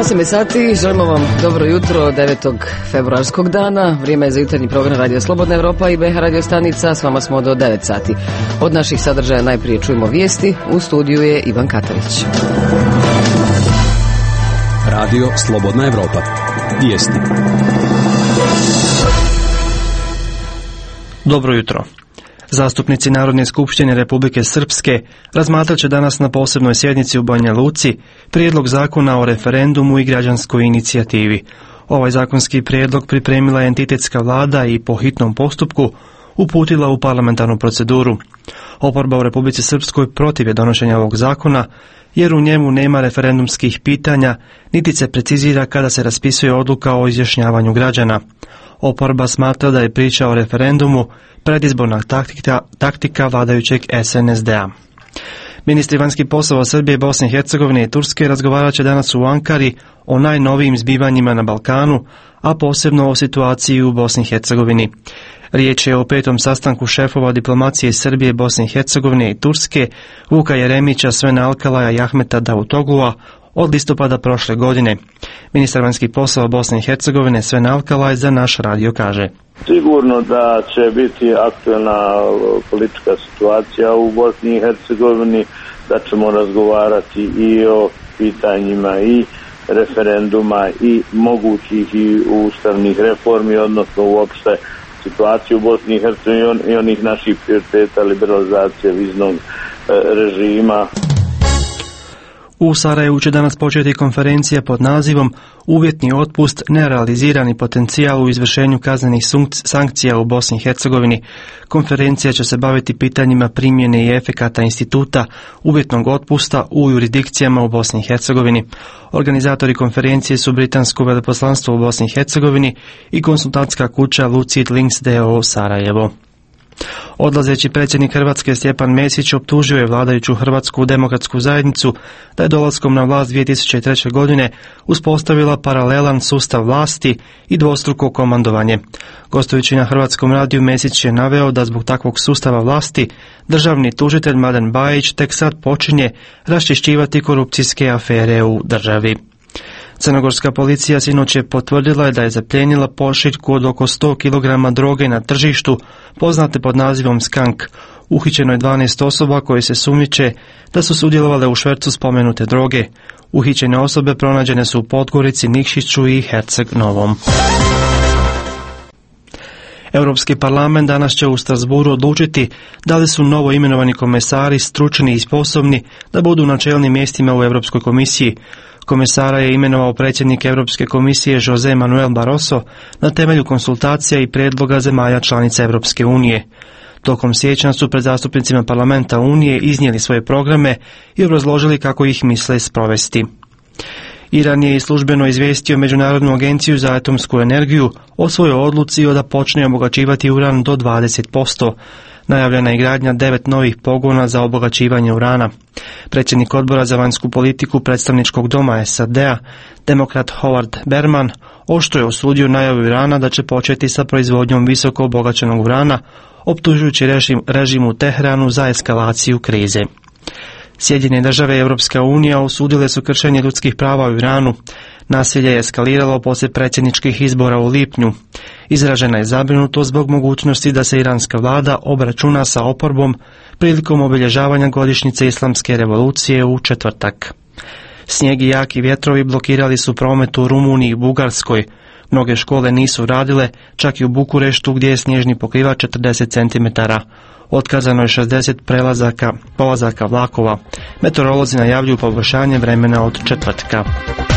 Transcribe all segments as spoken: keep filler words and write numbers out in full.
osam je sati, želimo vam dobro jutro devetog februarskog dana. Vrijeme je za jutarnji program Radio Slobodna Evropa i B H radio stanica. S vama smo do devet sati. Od naših sadržaja najprije čujemo vijesti. U studiju je Ivan Katarić. Radio Slobodna Evropa. Vijesti. Dobro jutro. Zastupnici Narodne skupštine Republike Srpske razmatrat će danas na posebnoj sjednici u Banja Luci prijedlog zakona o referendumu i građanskoj inicijativi. Ovaj zakonski prijedlog pripremila je entitetska vlada i po hitnom postupku uputila u parlamentarnu proceduru. Oporba u Republici Srpskoj protiv je donošenja ovog zakona jer u njemu nema referendumskih pitanja niti se precizira kada se raspisuje odluka o izjašnjavanju građana. Oporba smatra da je priča o referendumu predizborna taktika, taktika vladajućeg S N S D-a. Ministri vanjskih poslova Srbije, Bosne i Hercegovine i Turske razgovarat će danas u Ankari o najnovijim zbivanjima na Balkanu, a posebno o situaciji u Bosni i Hercegovini. Riječ je o petom sastanku šefova diplomacije Srbije, Bosne i Hercegovine i Turske, Vuka Jeremića, Svena Alkalaja i Ahmeta Davutoglua od listopada prošle godine. Ministar vanjskih poslova Bosne i Hercegovine Sven Alkalaj za naš radio kaže: Sigurno da će biti aktualna politička situacija u Bosni i Hercegovini, da ćemo razgovarati i o pitanjima i referenduma i mogućih i ustavnih reformi, odnosno uopšte situaciju u Bosni i Hercegovini i onih naših prioriteta liberalizacije viznog režima. U Sarajevu će danas početi konferencija pod nazivom Uvjetni otpust, nerealizirani potencijal u izvršenju kaznenih sankcija u Bosni i Hercegovini. Konferencija će se baviti pitanjima primjene i efekata instituta uvjetnog otpusta u jurisdikcijama u Bosni i Hercegovini. Organizatori konferencije su Britansko veleposlanstvo u Bosni i Hercegovini i konsultantska kuća Lucid Links d o o Sarajevo. Odlazeći predsjednik Hrvatske Stjepan Mesić optužio je vladajuću Hrvatsku demokratsku zajednicu da je dolaskom na vlast dvije tisuće treće. godine uspostavila paralelan sustav vlasti i dvostruko komandovanje. Gostujući na Hrvatskom radiju, Mesić je naveo da zbog takvog sustava vlasti državni tužitelj Mladen Bajić tek sad počinje raščišćivati korupcijske afere u državi. Crnogorska policija sinoć je potvrdila da je zaplijenila pošiljku od oko sto kilograma droge na tržištu, poznate pod nazivom Skank. Uhićeno je dvanaest osoba koje se sumnjiče da su sudjelovale u švercu spomenute droge. Uhićene osobe pronađene su u Podgorici, Nikšiću i Herceg Novom. Europski parlament danas će u Strasburu odlučiti da li su novo imenovani komesari stručni i sposobni da budu na čelnim mjestima u Europskoj komisiji. Komesara je imenovao predsjednik Europske komisije Jose Manuel Barroso na temelju konsultacija i prijedloga zemalja članica Europske unije. Tokom siječnja su pred zastupnicima parlamenta Unije iznijeli svoje programe i obrazložili kako ih misle sprovesti. Iran je i službeno izvijestio Međunarodnu agenciju za atomsku energiju o svojoj odluci da počne obogaćivati uran do dvadeset posto. Najavljena je gradnja devet novih pogona za obogaćivanje urana. Predsjednik odbora za vanjsku politiku predstavničkog doma S A D-a, demokrat Howard Berman, oštro je osudio najavu Irana da će početi sa proizvodnjom visoko obogaćenog urana, optužujući režim, režim u Teheranu za eskalaciju krize. Sjedinjene države i Europska unija osudile su kršenje ljudskih prava u Iranu. Nasilje je eskaliralo poslije predsjedničkih izbora u lipnju. Izražena je zabrinutost zbog mogućnosti da se iranska vlada obračuna sa oporbom prilikom obilježavanja godišnjice islamske revolucije u četvrtak. Snijeg i jaki vjetrovi blokirali su promet u Rumuniji i Bugarskoj. Mnoge škole nisu radile, čak i u Bukureštu gdje je snježni pokrivač četrdeset centimetara. Otkazano je šezdeset prelazaka, polazaka vlakova. Meteorolozi najavljuju pogoršanje vremena od četvrtka.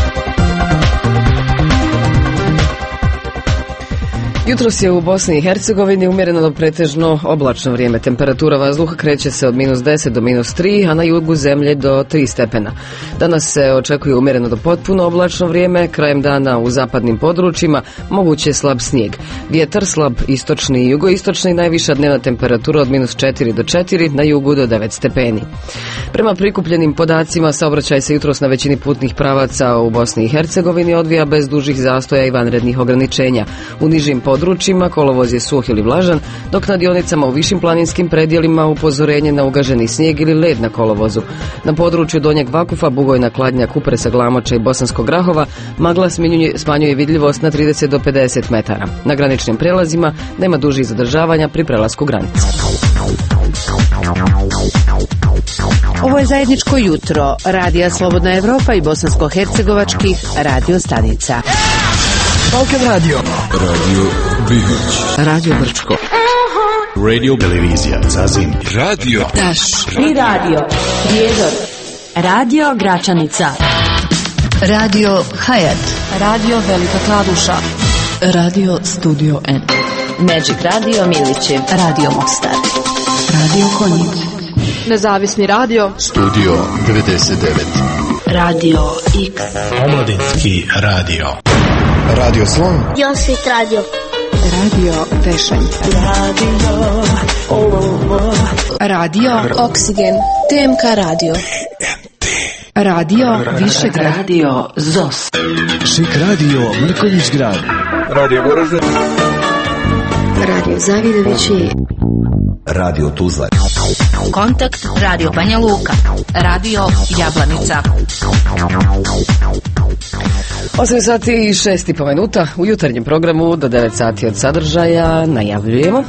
Jutros je u Bosni i Hercegovini umjereno do pretežno oblačno vrijeme. Temperatura vazduha kreće se od minus deset do minus tri, a na jugu zemlje do tri stepena. Danas se očekuje umjereno do potpuno oblačno vrijeme. Krajem dana u zapadnim područjima moguće je slab snijeg. Vjetar slab istočni i jugoistočni, najviša dnevna temperatura od minus četiri do četiri, na jugu do devet stepeni. Prema prikupljenim podacima, saobraćaj se jutros na većini putnih pravaca u Bosni i Hercegovini odvija bez dužih zastoja i vanrednih ograničenja. U nižim područjima područjima kolovoz je suh ili vlažan, dok na dionicama u višim planinskim predjelima upozorenje na ugaženi snijeg ili led na kolovozu. Na području Donjeg Vakufa, Bugojna, Kladnja, Kupresa, Glamoča i Bosanskog Grahova magla smanjuje, smanjuje vidljivost na trideset do pedeset metara. Na graničnim prijelazima nema dužih zadržavanja pri prelasku granice. Ovo je zajedničko jutro Radija Slobodna Evropa i bosansko-hercegovačkih radio stanica. Balkan Radio, Radio Bihoć, Radio Brčko, Radio Televizija Zazin, Radio Taš i Radio Prijedor, Radio Gračanica, Radio Hayat, Radio Velika Kladuša, Radio Studio N, Magic Radio Milići, Radio Mostar, Radio Konjic, Nezavisni radio Studio devedeset devet, Radio X, Omladinski radio, Radio Slon, Josvit radio, Radio Tešanj, Radio Radio Oksigen, T M K radio, Radio Višegrad, Radio Zos, Šik radio Mrkonjić grad, Radio Goražde, Radio Zavidovići, Radio Tuzla, Kontakt Radio Banja Luka, Radio Jablanica. osam sati i šest i po minuta u jutarnjem programu do devet sati od sadržaja najavljujemo.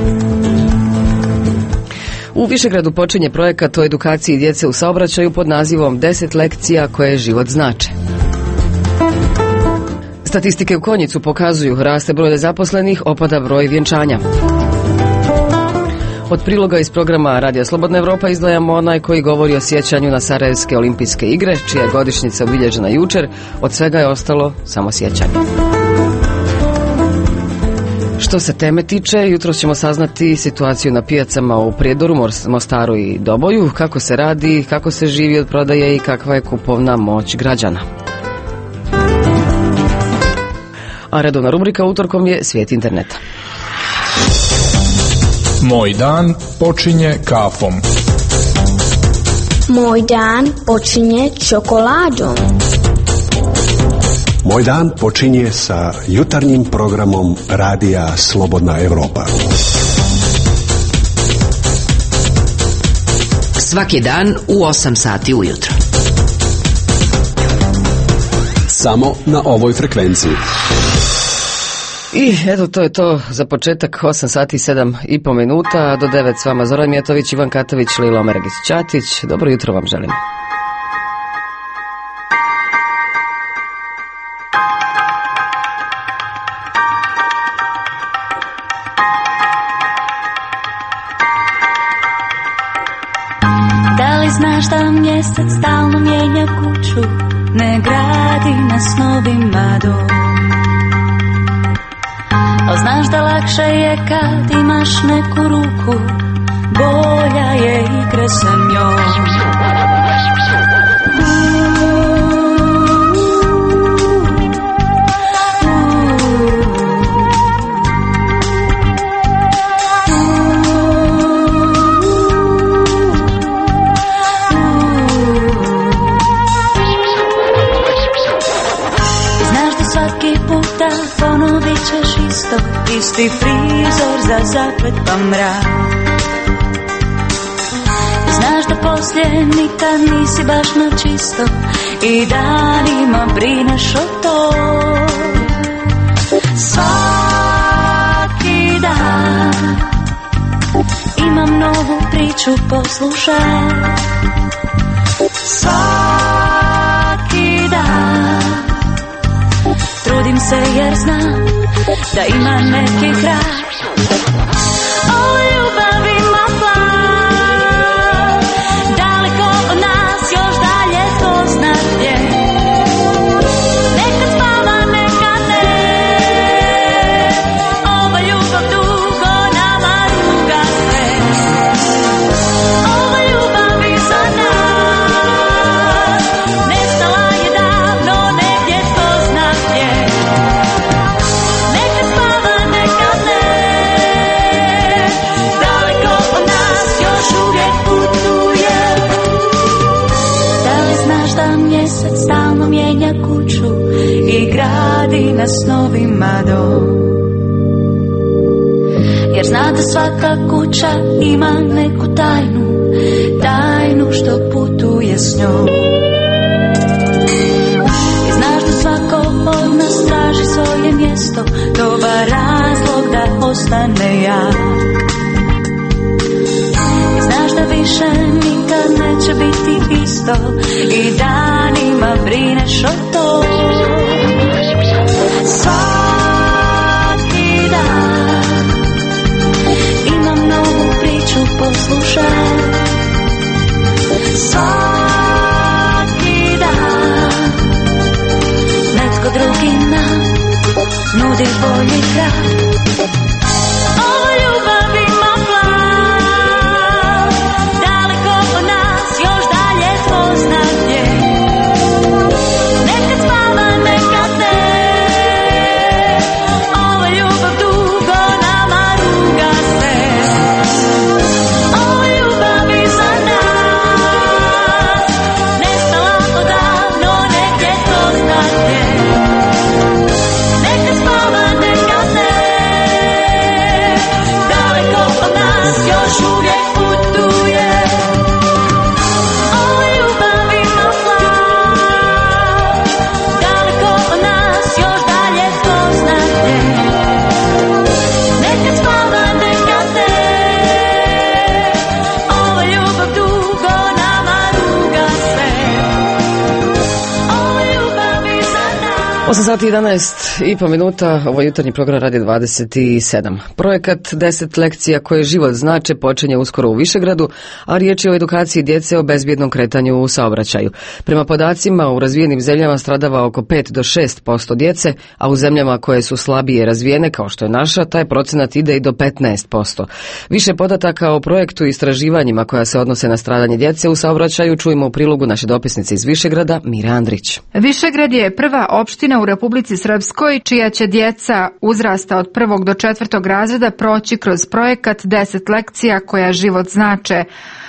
U Višegradu počinje projekat o edukaciji djece u saobraćaju pod nazivom deset lekcija koje život znače. Statistike u Konjicu pokazuju raste broj nezaposlenih, opada broj vjenčanja. Od priloga iz programa Radija Slobodna Evropa izdvajamo onaj koji govori o sjećanju na Sarajevske olimpijske igre, čija je godišnjica obilježena jučer. Od svega je ostalo samo sjećanje. Što se teme tiče, jutro ćemo saznati situaciju na pijacama u Prijedoru, Mostaru i Doboju, kako se radi, kako se živi od prodaje i kakva je kupovna moć građana. A redovna rubrika utorkom je Svijet interneta. Moj dan počinje kafom. Moj dan počinje čokoladom. Moj dan počinje sa jutarnjim programom Radija Slobodna Evropa. Svaki dan u osam sati ujutro. samo na ovoj frekvenciji. I eto, to je to za početak, osam sati i sedam i po minuta, do devet s vama Zoran Mijatović, Ivan Katović, Lilo Mergić-Ćatić. Dobro jutro vam želim. Da li znaš da mjesec stalno mijenja kuću, ne gradi nas novim madom? Al znaš da lakše je kad imaš neku ruku, bolja je igra sa njom. Ponovit ćeš isto, isti frizor za zaplet pa mrak. Znaš da poslije nikad nisi baš na čisto i danima brineš o to. Svaki dan imam novu priču, poslušaj. Svaki dan trudim se jer znam da ima neki kraj. O ljubav ima plan, daleko od nas još dalje to zna gdje. Nekad spava, nekad ne, ova ljubav dugo nama druga sve. Ova ljubav iza nas nestala je davno negdje ko zna gdje. Nekad spava, nekad ne, daleko od nas još uvijek putuje. Da li znaš da mjesec stalno mijenja kuću i gradi nas novim madom? jer zna da svaka kuća ima neku tajnu, tajnu što putuje s njom. I znaš da svako od nas traži svoje mjesto, dobar razlog da ostane jak. I znaš da više nikad neće biti isto i danima brineš o to. Svaki dan imam novu priču poslušaj. Svaki dan netko drugi nam nudi bolji kraj. Ova ljubav ima plan, daleko od nas još dalje tko zna gdje. Nekad spava, nekad ne, ova ljubav dugo nama ruga se. Ova ljubav iza nas, nestala odavno negdje tko zna gdje. Nekad spava, nekad ne, daleko od nas još uvijek putuje. Ova ljubav ima plan, daleko od nas još dalje tko zna gdje. Nekad spava, nekad ne, ova ljubav dugo nama ruga se. Ova ljubav iza nas. osam sati i jedanaest i po minuta, ovo je jutarnji program Radio dvadeset sedam. Projekat deset lekcija koje život znače počinje uskoro u Višegradu, a riječ je o edukaciji djece o bezbjednom kretanju u saobraćaju. Prema podacima, u razvijenim zemljama stradava oko pet do šest posto djece, a u zemljama koje su slabije razvijene, kao što je naša, taj procenat ide i do petnaest posto. Više podataka o projektu i istraživanjima koja se odnose na stradanje djece u saobraćaju čujemo u prilogu naše dopisnice iz Višegrada, Mira Andrić. Višegrad je prva opština u Republici Srpskoj čija će djeca uzrasta od prvog do četvrtog razreda proći kroz projekat deset lekcija koja život znače.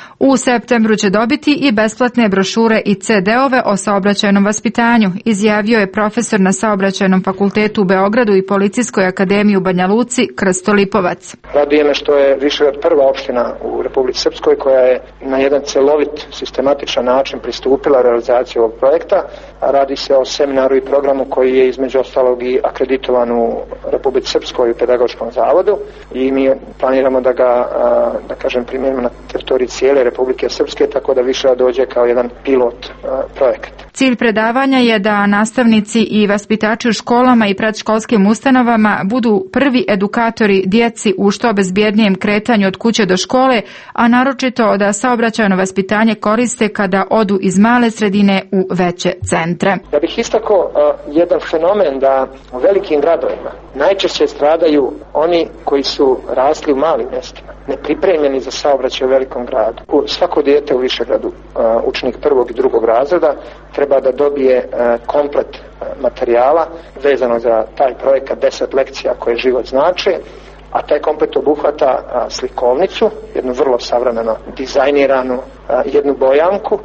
U septembru će dobiti i besplatne brošure i ce de-ove o saobraćajnom vaspitanju, izjavio je profesor na Saobraćajnom fakultetu u Beogradu i Policijskoj akademiji u Banja Luci Krsto Lipovac. Raduje me što je Višegrad prva opština u Republici Srpskoj koja je na jedan celovit, sistematičan način pristupila realizaciji ovog projekta. Radi se o seminaru i programu koji je između ostalog i akreditovan u Republici Srpskoj u Pedagoškom zavodu i mi planiramo da ga, da kažem, primijenimo na teritoriji cijele Republike Srpske, tako da više dođe kao jedan pilot uh, projekat. Cilj predavanja je da nastavnici i vaspitači u školama i predškolskim ustanovama budu prvi edukatori djeci u što bezbjednijem kretanju od kuće do škole, a naročito da saobraćajno vaspitanje koriste kada odu iz male sredine u veće centre. Ja bih istakao uh, jedan fenomen da u velikim gradovima najčešće stradaju oni koji su rasli u malim mjestima, nepripremljeni za saobraćaj u velikom gradu. Svako dijete u Višegradu, učenik prvog i drugog razreda, treba da dobije komplet materijala vezano za taj projekat deset lekcija koje život znače, a taj komplet obuhvata slikovnicu, jednu vrlo savremeno dizajniranu, jednu bojanku,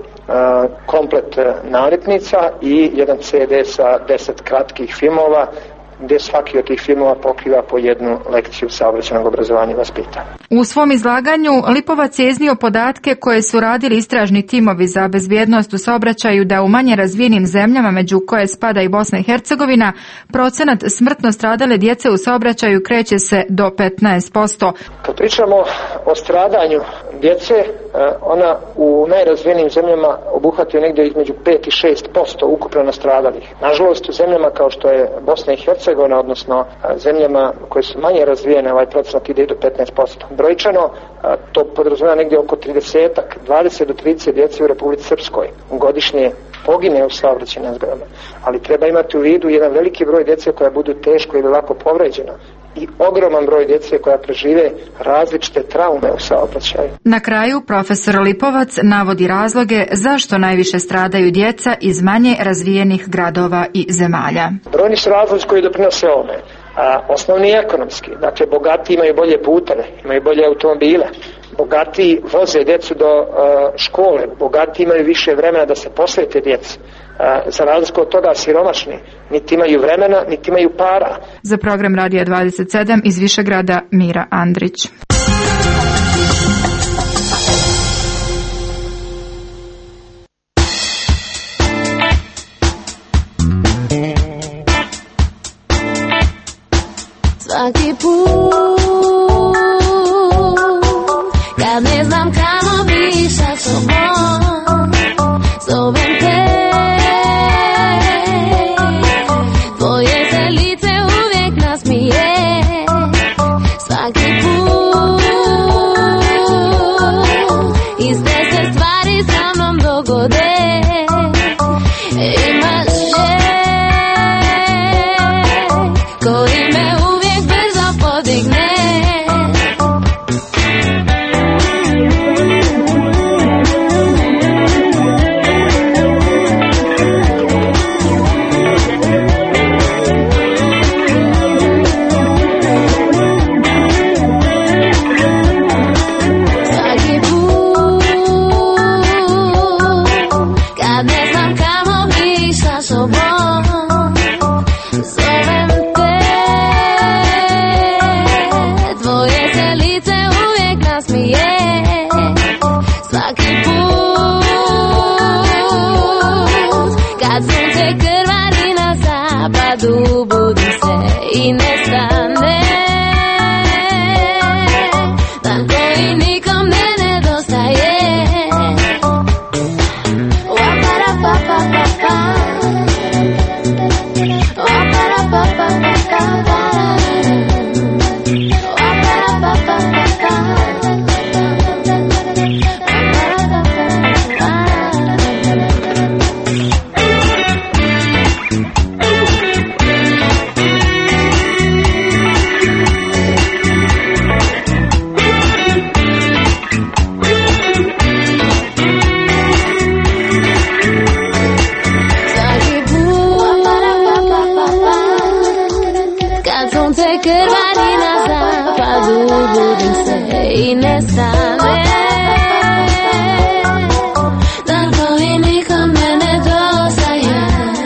komplet nalepnica i jedan ce de sa deset kratkih filmova gdje svaki od tih filmova pokriva po jednu lekciju saobraćajnog obrazovanja i vaspitanja. U svom izlaganju Lipovac je iznio podatke koje su radili istražni timovi za bezbjednost u saobraćaju da u manje razvijenim zemljama, među koje spada i Bosna i Hercegovina, procenat smrtno stradale djece u saobraćaju kreće se do petnaest posto. Kad pričamo o stradanju djece, ona u najrazvijenijim zemljama obuhvatuje negdje između pet i šest posto ukupno nastradalih. Nažalost, u zemljama kao što je Bosna i Hercegovina, odnosno zemljama koje su manje razvijene, ovaj procenat ide do petnaest posto. Brojčano, to podrazumijeva negdje oko trideset, dvadeset do trideset djece u Republici Srpskoj godišnje pogine u saobraćajnim nezgodama. Ali treba imati u vidu jedan veliki broj djece koja budu teško ili lako povređena i ogroman broj djece koja prežive različite traume u saobraćaju. Na kraju profesor Lipovac navodi razloge zašto najviše stradaju djeca iz manje razvijenih gradova i zemalja. Brojni su razlozi koji doprinose ovome. A, osnovni je ekonomski, dakle bogati imaju bolje puteve, imaju bolje automobile, Bogatiji voze djecu do uh, škole, bogatiji imaju više vremena da se posvete djeci. Uh, za razliku od toga siromašni niti imaju vremena, niti imaju para. Za program Radija dvadeset sedam iz Višegrada Mira Andrić. Svaki put kad ne znam kamo bi sa sobom, zovem te, tvoje se lice uvijek nasmije. Svaki put iste se stvari sa mnom dogode. Imaš želj koji me uvijek brzo podigne. Svaki put kad ne znam kamo bi sa sobom, zovem te, tvoje se lice uvijek nasmije. Svaki put kad sunce krvari na zapadu, budim se i nestane. Dan koji nikom ne nedostaje. Wa-pa-ra-pa-pa-pa-pa. Kad sunce krvari na zapadu, budim se i nestane. Dan koji nikom ne nedostaje.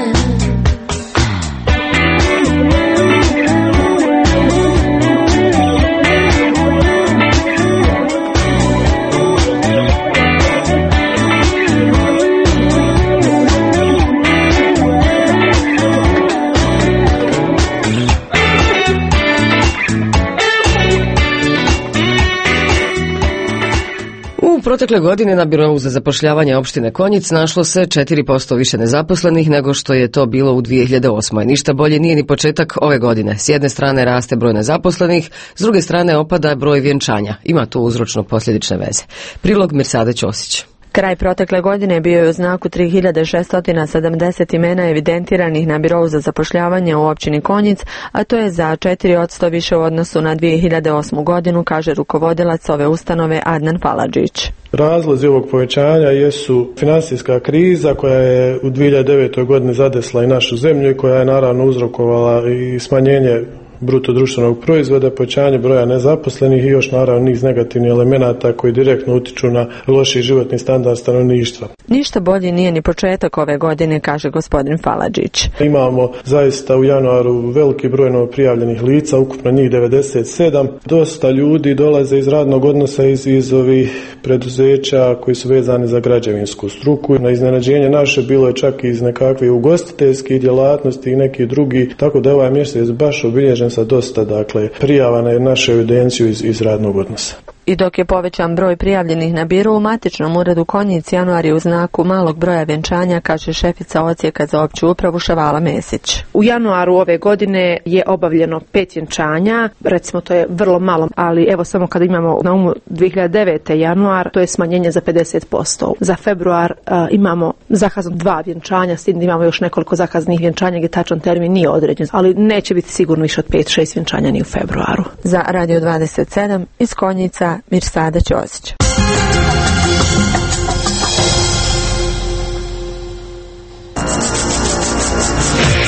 Protekle godine na Birou za zapošljavanje opštine Konjic našlo se četiri posto više nezaposlenih nego što je to bilo u dvije hiljade osmoj. Ništa bolje nije ni početak ove godine. S jedne strane raste broj nezaposlenih, s druge strane opada broj vjenčanja. Ima tu uzročno-posljedične veze. Prilog Mirsade Ćosić. Kraj protekle godine bio je u znaku tri hiljade šesto sedamdeset imena evidentiranih na Birou za zapošljavanje u općini Konjic, a to je za četiri posto više u odnosu na dvije hiljade osmu godinu, kaže rukovodilac ove ustanove Adnan Faladžić. Razlozi ovog povećanja jesu finansijska kriza koja je u dvije hiljade devetoj godini zadesla i našu zemlju i koja je naravno uzrokovala i smanjenje bruto društvenog proizvoda, povećanje broja nezaposlenih i još naravno niz negativnih elemenata koji direktno utiču na loši životni standard stanovništva. Ništa bolji nije ni početak ove godine, kaže gospodin Faladžić. Imamo zaista u januaru veliki broj novoprijavljenih lica, ukupno njih devedeset sedam. Dosta ljudi dolaze iz radnog odnosa iz, iz ovih preduzeća koji su vezani za građevinsku struku. Na iznenađenje naše bilo je čak i iz nekakve ugostiteljskih djelatnosti i neki drugi, tako da ovaj mjesec baš obilježen sa dosta dakle prijava na našu evidenciju iz, iz radnog odnosa. I dok je povećan broj prijavljenih na biro u matičnom uredu Konjic, januar je u znaku malog broja vjenčanja, kaže šefica odsjeka za opću upravu Ševala Mesić. U januaru ove godine je obavljeno pet vjenčanja, recimo to je vrlo malo, ali evo samo kada imamo na umu dvije hiljade devete januar, to je smanjenje za pedeset posto. Za februar uh, imamo zakazano dva vjenčanja, s tim da imamo još nekoliko zakazanih vjenčanja gdje tačan termin nije određen, ali neće biti sigurno više od pet šest vjenčanja ni u februaru. Za Radio dvadeset sedam iz Konjica Mirsada Ćosić.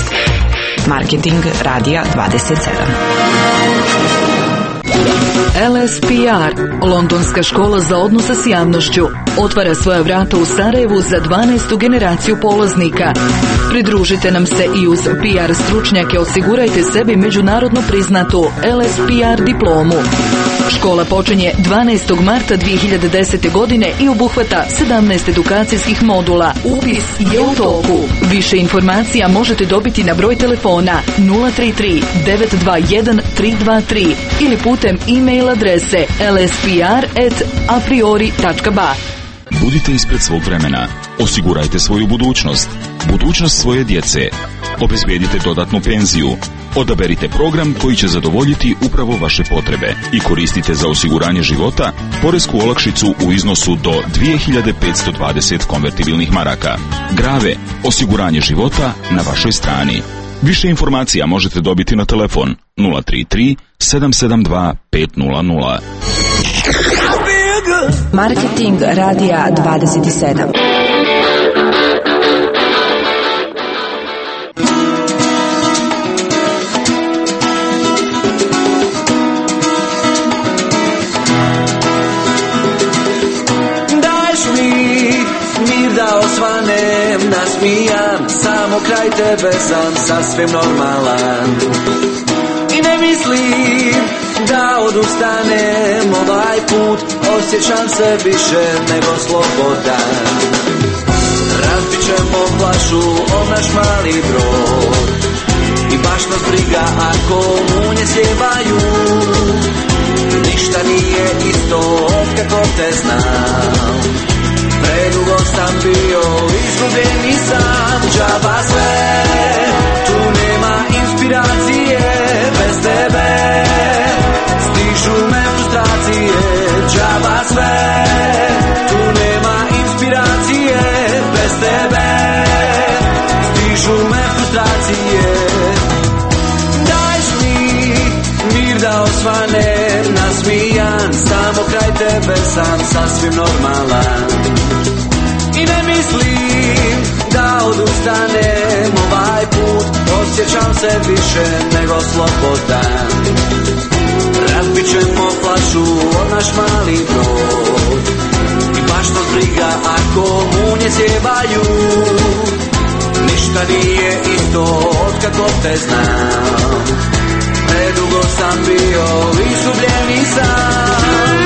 Marketing Radija dvadeset sedam. L S P R, Londonska škola za odnose s javnošću, otvara svoja vrata u Sarajevu za dvanaestu generaciju polaznika. Pridružite nam se i uz P R stručnjake osigurajte sebi međunarodno priznatu L S P R diplomu. Škola počinje dvanaestog marta dvije hiljade desete. godine i obuhvata sedamnaest edukacijskih modula. Upis je u toku. Više informacija možete dobiti na broj telefona nula tri tri devet dva jedan tri dva tri ili putem e-mail adrese l s p r at a priori tačka b a. Budite ispred svog vremena. Osigurajte svoju budućnost. Budućnost svoje djece. Obezbijedite dodatnu penziju. Odaberite program koji će zadovoljiti upravo vaše potrebe i koristite za osiguranje života poresku olakšicu u iznosu do dvije hiljade petsto dvadeset konvertibilnih maraka. Grave, osiguranje života na vašoj strani. Više informacija možete dobiti na telefon nula tri tri sedam sedam dva pet nula nula. Marketing radija dvadeset sedam. Da osvanem nasmijan, samo kraj tebe sam sasvim normalan. I ne mislim da odustanem ovaj put, osjećam se više nego slobodan. Razbit ćemo plašu o naš mali brod i baš nas briga ako munje sjevaju. Ništa nije isto od kako te znam. Predugo sam bio izgubljen i sam, džaba sve, tu nema inspiracije bez tebe. Stižu me frustracije, džaba sve, tu nema inspiracije bez tebe. Stižu me frustracije. Dajš mi mir da osvanem nasmijan, samo kraj tebe sam sasvim normalan. I ne mislim da odustanem ovaj put, osjećam se više nego slobodan. Razbit ćemo flašu od naš mali brod i baš nas briga ako munje sjevaju. Ništa nije isto od kako te znam. Predugo sam bio izgubljen i sam.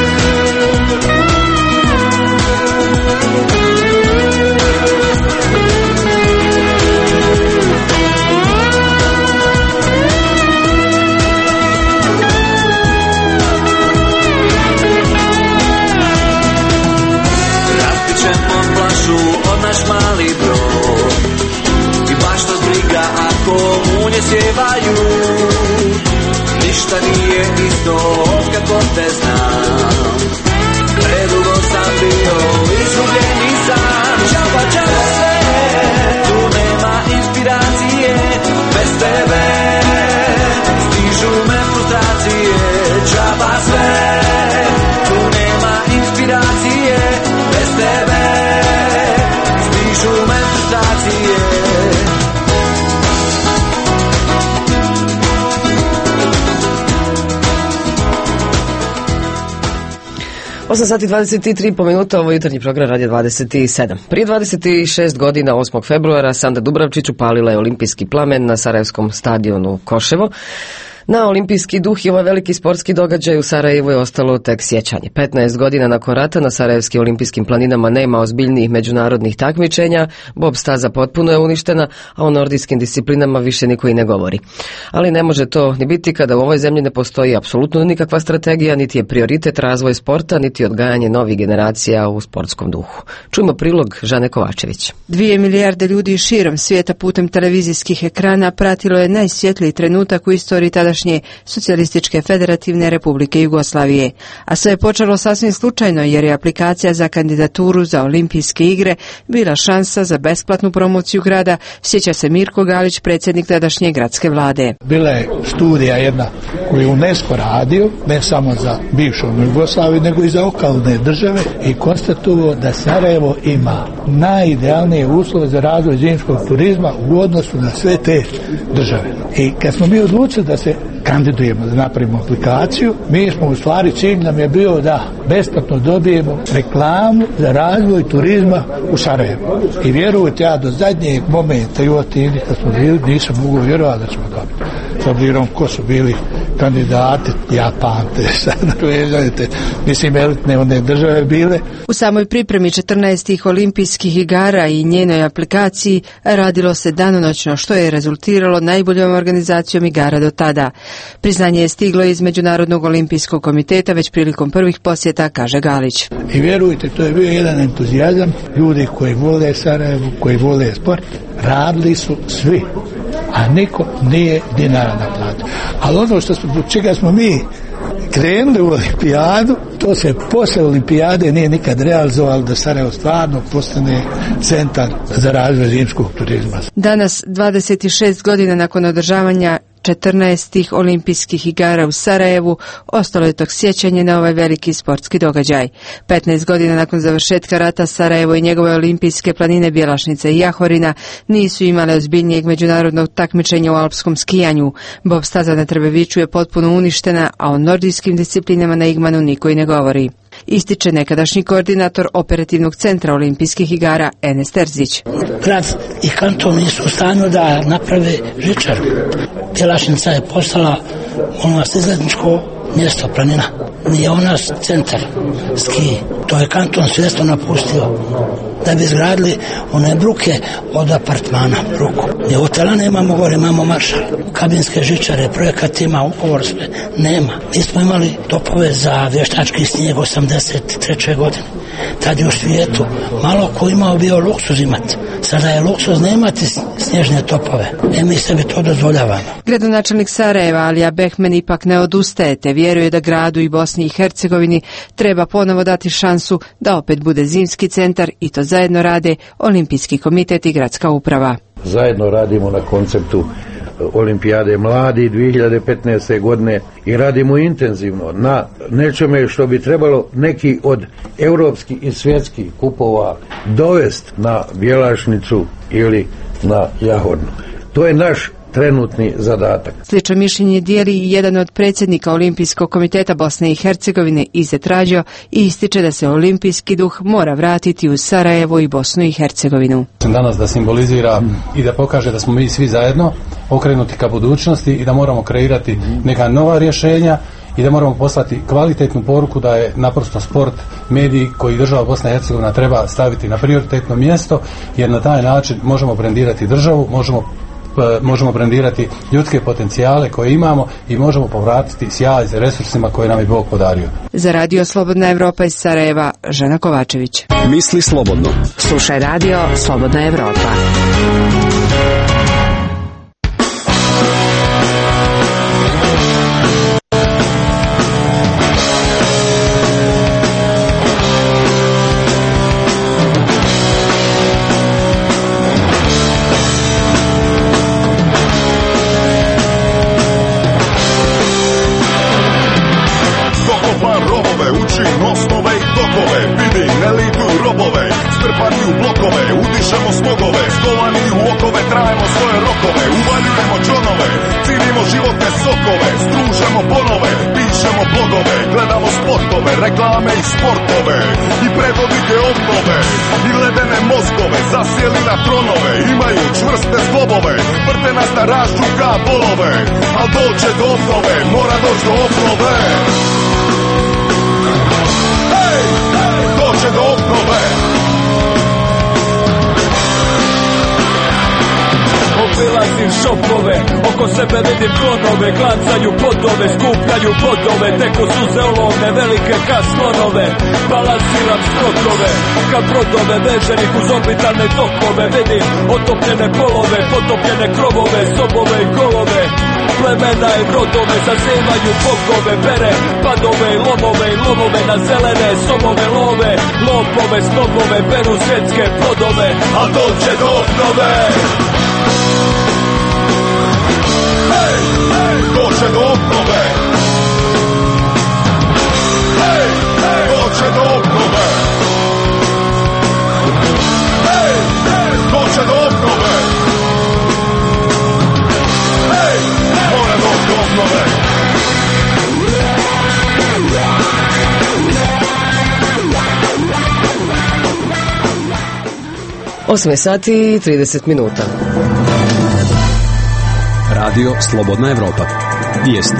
Od naš mali brod i baš nas briga ako munje sjevaju. Ništa nije isto od kako te znam. Predugo sam bio izgubljen i sam. Džaba, džaba sve, tu nema inspiracije bez tebe. Stižu me frustracije, džaba sve, tu nema inspiracije bez tebe. osam sati i dvadeset tri po minuta, ovo jutarnji program radija dvadeset sedam. Prije dvadeset šest godina, osmog februara, Sanda Dubravčić upalila je olimpijski plamen na Sarajevskom stadionu Koševo. Na olimpijski duh i ovaj veliki sportski događaj u Sarajevu je ostalo tek sjećanje. petnaest godina nakon rata na Sarajevskim olimpijskim planinama nema ozbiljnijih međunarodnih takmičenja, bob staza potpuno je uništena, a o nordijskim disciplinama više niko i ne govori. Ali ne može to ni biti kada u ovoj zemlji ne postoji apsolutno nikakva strategija, niti je prioritet razvoj sporta, niti odgajanje novih generacija u sportskom duhu. Čujmo prilog Žane Kovačević. Dvije milijarde ljudi širom svijeta putem televizijskih ekrana pratilo je najsvjetliji trenutak u istoriji tada Socijalističke federativne republike Jugoslavije. A sve je počelo sasvim slučajno jer je aplikacija za kandidaturu za olimpijske igre bila šansa za besplatnu promociju grada, sjeća se Mirko Galić, predsjednik tadašnje gradske vlade. Bila je studija jedna koju je UNESCO radio, ne samo za bivšu Jugoslaviju, nego i za okolne države i konstatovao da Sarajevo ima najidealnije uslove za razvoj zimskog turizma u odnosu na sve te države. I kad smo mi odlučili da se kandidujemo da napravimo aplikaciju. Mi smo u stvari, cilj nam je bio da besplatno dobijemo reklamu za razvoj turizma u Sarajevu. I vjerujte, ja do zadnjeg momenta i u Atini kad smo bili nisam mogu vjerovati da ćemo dobiti. S obzirom ko su bili kandidati, Japante, sad navezajte, mislim elitne one države bile. U samoj pripremi četrnaestih olimpijskih igara i njenoj aplikaciji radilo se danonoćno, što je rezultiralo najboljom organizacijom igara do tada. Priznanje je stiglo iz Međunarodnog olimpijskog komiteta već prilikom prvih posjeta, kaže Galić. I vjerujte, to je bio jedan entuzijazam, ljudi koji vole Sarajevo, koji vole sport, radili su svi, a niko nije dinara naplatio. Ali ono što smo, čega smo mi krenuli u olimpijadu, to se posle olimpijade nije nikad realizovalo da Sarajevo stvarno postane centar za razvoj zimskog turizma. Danas, dvadeset šest godina nakon održavanja četrnaestih olimpijskih igara u Sarajevu, ostalo je tog sjećanje na ovaj veliki sportski događaj. petnaest godina nakon završetka rata, Sarajevo i njegove olimpijske planine Bjelašnica i Jahorina nisu imale ozbiljnijeg međunarodnog takmičenja u alpskom skijanju. Bob staza na Trebeviću je potpuno uništena, a o nordijskim disciplinama na Igmanu niko i ne govori. Ističe nekadašnji koordinator operativnog centra olimpijskih igara Enes Terzić. Grad i kanton nisu u stanju da naprave žičaru. Bjelašnica je postala ono izletničko mjesto, planina. Nije u nas centar ski. To je kanton svjesno napustio da bi izgradili one bruke od apartmana. Bruku. Gdje hotela nemamo gore, imamo maršal. Kabinske žičare, projekat ima, ugovor sve. Nema. Mi smo imali topove za vještački snijeg osamdeset treće godine. Tad je u svijetu malo ko imao bio luksuz imati. Sada je luksuz ne imati snježne topove. E mi sebi to dozvoljavamo. Gradonačelnik Sarajeva Alija Behmen ipak ne odustaje, te vjeruje da gradu i Bosni i Hercegovini treba ponovo dati šansu da opet bude zimski centar i to zajedno rade Olimpijski komitet i gradska uprava. Zajedno radimo na konceptu Olimpijade mladi dvije hiljade petnaeste. godine i radimo intenzivno na nečeme što bi trebalo neki od europskih i svjetskih kupova dovest na Bjelašnicu ili na Jahornu. To je naš trenutni zadatak. Slično mišljenje dijeli i jedan od predsjednika Olimpijskog komiteta Bosne i Hercegovine Izet Rađo i ističe da se olimpijski duh mora vratiti u Sarajevo i Bosnu i Hercegovinu. Danas da simbolizira i da pokaže da smo mi svi zajedno okrenuti ka budućnosti i da moramo kreirati neka nova rješenja i da moramo poslati kvalitetnu poruku da je naprosto sport medij koji država Bosna i Hercegovina treba staviti na prioritetno mjesto, jer na taj način možemo brendirati državu, možemo možemo brendirati ljudske potencijale koje imamo i možemo povratiti sjaj za resursima koje nam je Bog podario. Za Radio Slobodna Evropa iz Sarajeva, Žana Kovačević. Misli slobodno. Slušaj Radio Slobodna Evropa. Reklame i sportove i predvodnike obnove i ledene mozgove zasjeli na tronove, imaju čvrste zglobove, vrte nas na rašču ka bolove, al doće do obnove, mora doći do obnove. Hej, hej, doće do obnove. Obilazim šopove, oko sebe vidim klonove, glancaju podove, skupljaju bodove, teku suze olovne, velike ka slonove, balansiram strokove, ka brodove, veženih uz orbitalne tokove, vidim otopljene polove, potopljene krovove, sobove i kolove, plemena i rodove, zazivaju bogove, bere padove i lomove i lomove na zelene somove love, lopove, snobove, beru svjetske plodove, a doće do obnove. Hej, hej, doće do obnove. Hej, hej, doće do obnove. Hej, hej, doće do obnove. Hej, mora doći do obnove. osam sati i trideset minuta. Radio Slobodna Evropa. Vijesti.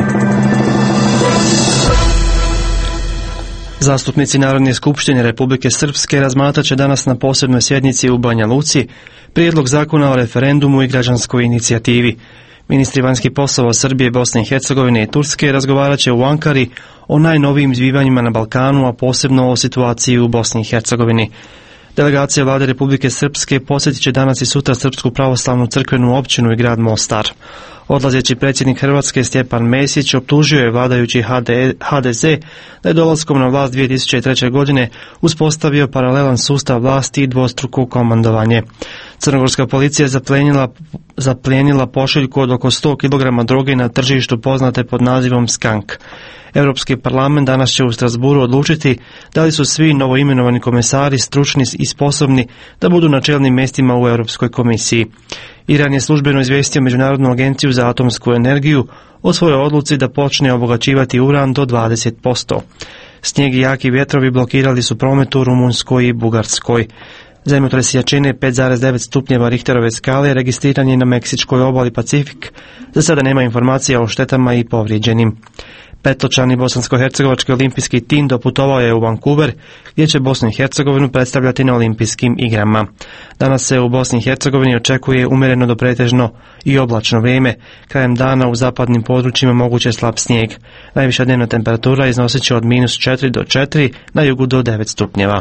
Zastupnici Narodne skupštine Republike Srpske razmatrat će danas na posebnoj sjednici u Banja Luci prijedlog zakona o referendumu i građanskoj inicijativi. Ministri vanjskih poslova Srbije, Bosne i Hercegovine i Turske razgovarat će u Ankari o najnovijim zbivanjima na Balkanu, a posebno o situaciji u Bosni i Hercegovini. Delegacija Vlade Republike Srpske posjetit će danas i sutra Srpsku pravoslavnu crkvenu općinu i grad Mostar. Odlazeći predsjednik Hrvatske Stjepan Mesić optužio je vladajući ha de ze da je dolaskom na vlast dvije tisuće treće. godine uspostavio paralelan sustav vlasti i dvostruko komandovanje. Crnogorska policija je zaplijenila, zaplijenila pošiljku od oko sto kilograma droge na tržištu poznate pod nazivom Skank. Europski parlament danas će u Strasburu odlučiti da li su svi novoimenovani komesari stručni i sposobni da budu na čelnim mjestima u Europskoj komisiji. Iran je službeno izvijestio Međunarodnu agenciju za atomsku energiju o svojoj odluci da počne obogaćivati uran do dvadeset posto. Snijeg i jaki vjetrovi blokirali su promet u Rumunjskoj i Bugarskoj. Zemljotres jačine pet zarez devet stupnjeva Richterove skale registriran je na meksičkoj obali Pacifik. Za sada nema informacija o štetama i povrijeđenim. Petločani bosansko-hercegovački olimpijski tim doputovao je u Vancouver, gdje će Bosnu i Hercegovinu predstavljati na olimpijskim igrama. Danas se u Bosni i Hercegovini očekuje umjereno do pretežno i oblačno vrijeme. Krajem dana u zapadnim područjima moguće slab snijeg. Najviša dnevna temperatura iznosit će od minus četiri do četiri, na jugu do devet stupnjeva.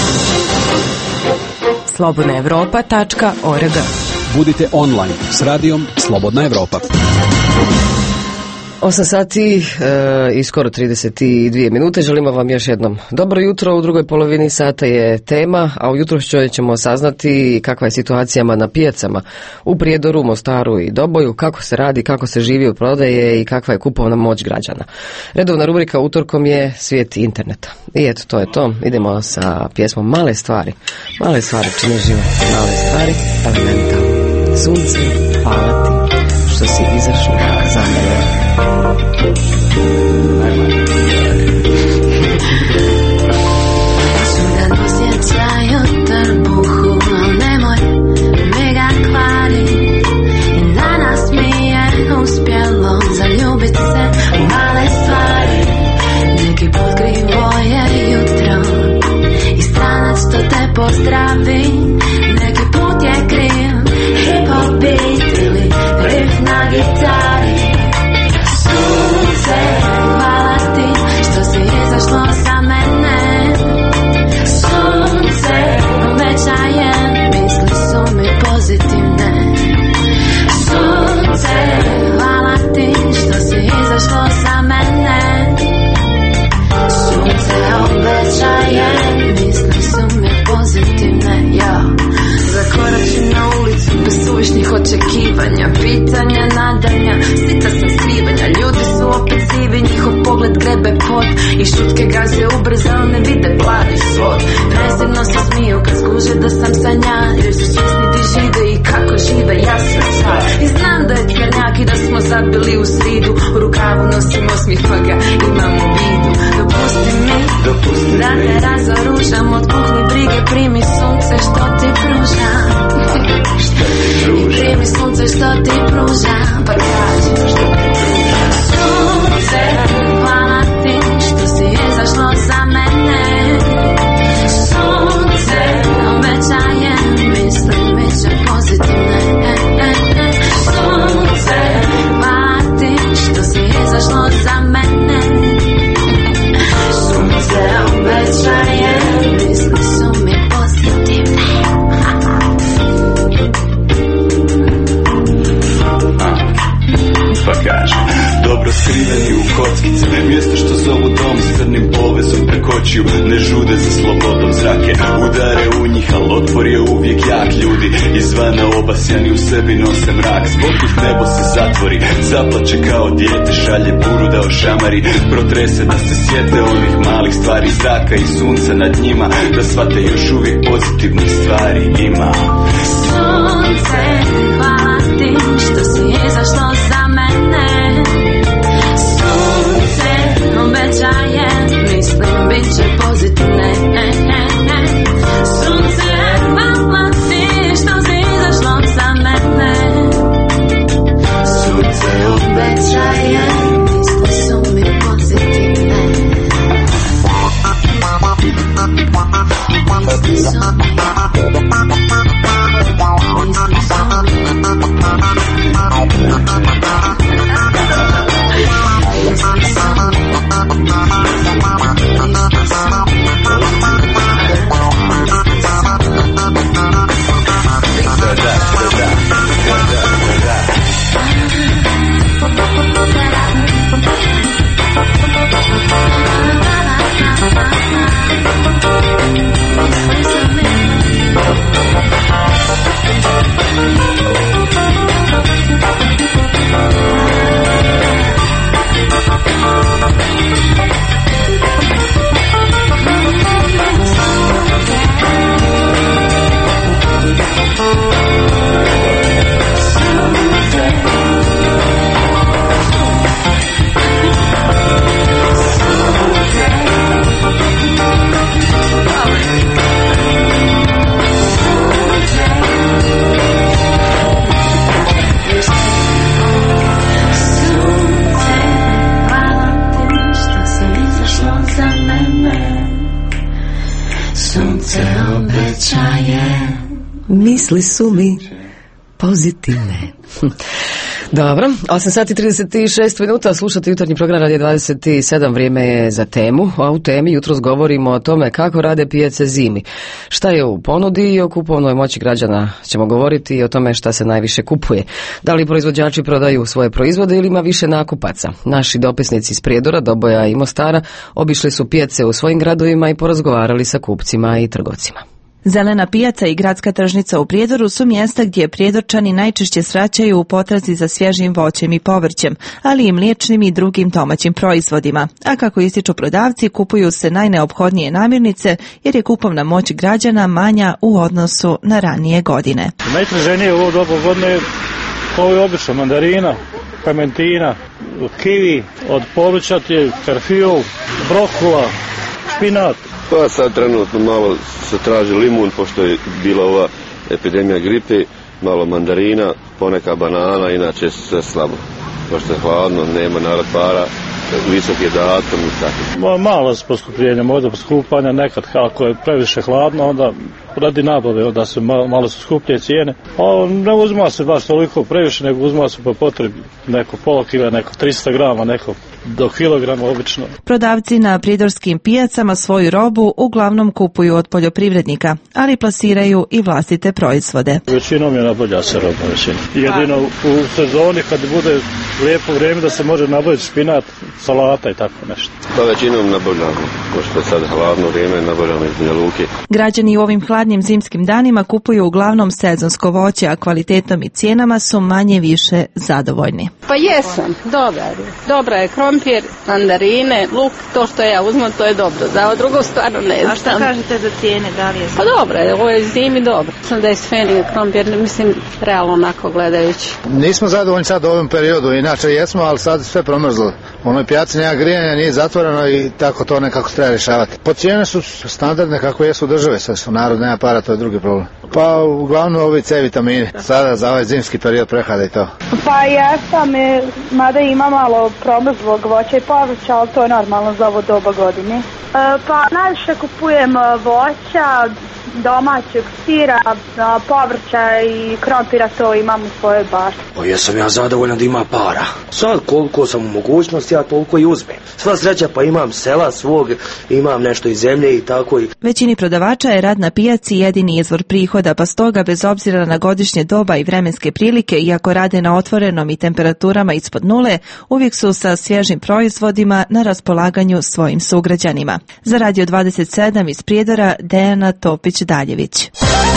slobodna evropa tačka org. Budite online s radijom Slobodna Evropa. osam sati e, i skoro trideset dvije minute. Želimo vam još jednom dobro jutro. U drugoj polovini sata je tema, a u jutro ćemo saznati kakva je situacijama na pijacama u Prijedoru, Mostaru i Doboju, kako se radi, kako se živi od prodaje i kakva je kupovna moć građana. Redovna rubrika utorkom je Svijet interneta. I eto, to je to. Idemo sa pjesmom Male stvari. Male stvari čine život. Male stvari, elementalno. Sunce, hvala ti što si izašla za mene. Sudan osjećaju trbuhu, al nemoj me ga kvari. I na nas mi je uspjelo zaljubit se u male stvari. Neki put krivo je jutro i stranac što te pozdravi. Neki put je kriv hip-hop beat ili riff na gitari. Sunce, hvala ti što si izašlo za mene. Sunce, obećajem, misli su mi pozitivne. Sunce, hvala ti što si izašlo za mene. Sunce, obećajem, misli su mi pozitivne. Ja zakoračim na ulicu bez suvišnih očekivanja, pitanja, nadanja, sita sam skrivanja. Ljudi su opet sivi, njihov pogled grebe pod i šutke gaze ubrzo, ali ne vide plavi svod. Presebno se smiju kad skuže da sam sanjar, jer su svjesni di žive i kako žive. Ja sam car i znam da je crnjak i da smo zabili u sridu. U rukavu nosim osmih pa ga imam u vidu. Dopusti mi, Dopusti da mi. Te razoružam, od kuhni brige primi sunce što ti pružam. I primi sunce što ti pružam, pa kaži što ti pružam. Sunce, hvala ti što si izašlo za mene. Sunce, obećajem, mislim mi će pozitivne. E, e, e. Sunce, hvala ti što si izašlo za mene. Sunce, obećajem, misli su mi pozitivne. Pa kaže, dobro skriveni u kockice, mjesto što zovu dom s crnim povezom prekočiju, ne žude za slobodom zrake, udare u njih, al otpor je uvijek jak. Ljudi izvana obasjani u sebi nose mrak, zbog njih nebo se zatvori, zaplače kao dijete, šalje buru da ošamari, protrese da se sjete onih malih stvari, zraka i sunca nad njima, da shvate još uvijek pozitivnih stvari ima. Sunce, hvala ti što si izašlo za mene. Sunce, obećajem, mislim bit će pozitivne. Sunce, hvala ti sunce obećaje. Misli su mi pozitivne. Dobro, osam sati i trideset šest minuta, slušate jutarnji program Radio dvadeset sedam, vrijeme je za temu, a u temi jutros govorimo o tome kako rade pijace zimi. Šta je u ponudi i o kupovnoj moći građana ćemo govoriti i o tome šta se najviše kupuje. Da li proizvođači prodaju svoje proizvode ili ima više nakupaca? Naši dopisnici iz Prijedora, Doboja i Mostara obišli su pijace u svojim gradovima i porazgovarali sa kupcima i trgovcima. Zelena pijaca i gradska tržnica u Prijedoru su mjesta gdje Prijedorčani najčešće skraćaju u potrazi za svježim voćem i povrćem, ali i mliječnim i drugim domaćim proizvodima. A kako ističu prodavci, kupuju se najneophodnije namirnice jer je kupovna moć građana manja u odnosu na ranije godine. Najtraženije u ovo dobu godine kao je obično mandarina, klementina, kiwi, od povrća je karfiol, brokula, špinat. Pa sad trenutno malo se traži limun, pošto je bila ova epidemija gripe, malo mandarina, poneka banana, inače sve slabo. Pošto je hladno, nema narod para, visok je datum i tako. Malo s poskupljenjem, ovdje poskupanja, nekad ako je previše hladno, onda radi nabave, onda se malo, malo su skuplje cijene. A ne uzma se baš toliko previše, nego uzma se po potrebi neko pola kila, neko tristo grama, neko do kilograma obično. Prodavci na prijedorskim pijacama svoju robu uglavnom kupuju od poljoprivrednika, ali plasiraju i vlastite proizvode. Većinom je nabavlja se roba, većinom. Jedino u sezoni kad bude lijepo vrijeme da se može nabaviti špinat, salata i tako nešto. Pa većinom nabavljamo, pošto je sad hladno vrijeme, nabavljamo iz Banja Luke. Građani u ovim hladnim zimskim danima kupuju uglavnom sezonsko voće, a kvalitetom i cijenama su manje više zadovoljni. Pa jesam, dobar je. Dobra je krompir, mandarine, luk, to što ja uzmem, to je dobro. Za ovo drugo stvarno ne znam. A šta kažete za cijene, da li je? Pa dobro je, ovo je zimi dobro. Sam da je sfening krompir, mislim, realno onako gledajući. Nismo zadovoljni sad u ovom periodu, inače jesmo, ali sad sve promrzlo. U onoj pijaci nema grijanja, nije zatvoreno i tako to nekako treba rješavati. Po cijene su standardne kako jesu države, sad što narod nema para, to je drugi problem. Pa uglavnom ovi C vitamini, sada za ovaj zimski period prehlada i to. Pa jesam, mada ima malo promrzlog voća i povrća, ali to je normalno za ovo doba godine. E, pa najviše kupujem voća, domaćeg sira, povrća i krompira, to imam u svojoj bašti. Pa jesam ja zadovoljan da ima para. Sad koliko sam u mogućnosti, ja toliko i uzmem. Sva sreća, pa imam sela svog, imam nešto iz zemlje i tako. I... Većini prodavača je rad na pijaci jedini izvor prihoda, pa stoga bez obzira na godišnje doba i vremenske prilike, iako rade na otvorenom i temperaturama ispod nule, uvijek su sa svježim proizvodima na raspolaganju svojim sugrađanima. Za Radio dvadeset sedam iz Prijedora, Dejana Topić-Daljević.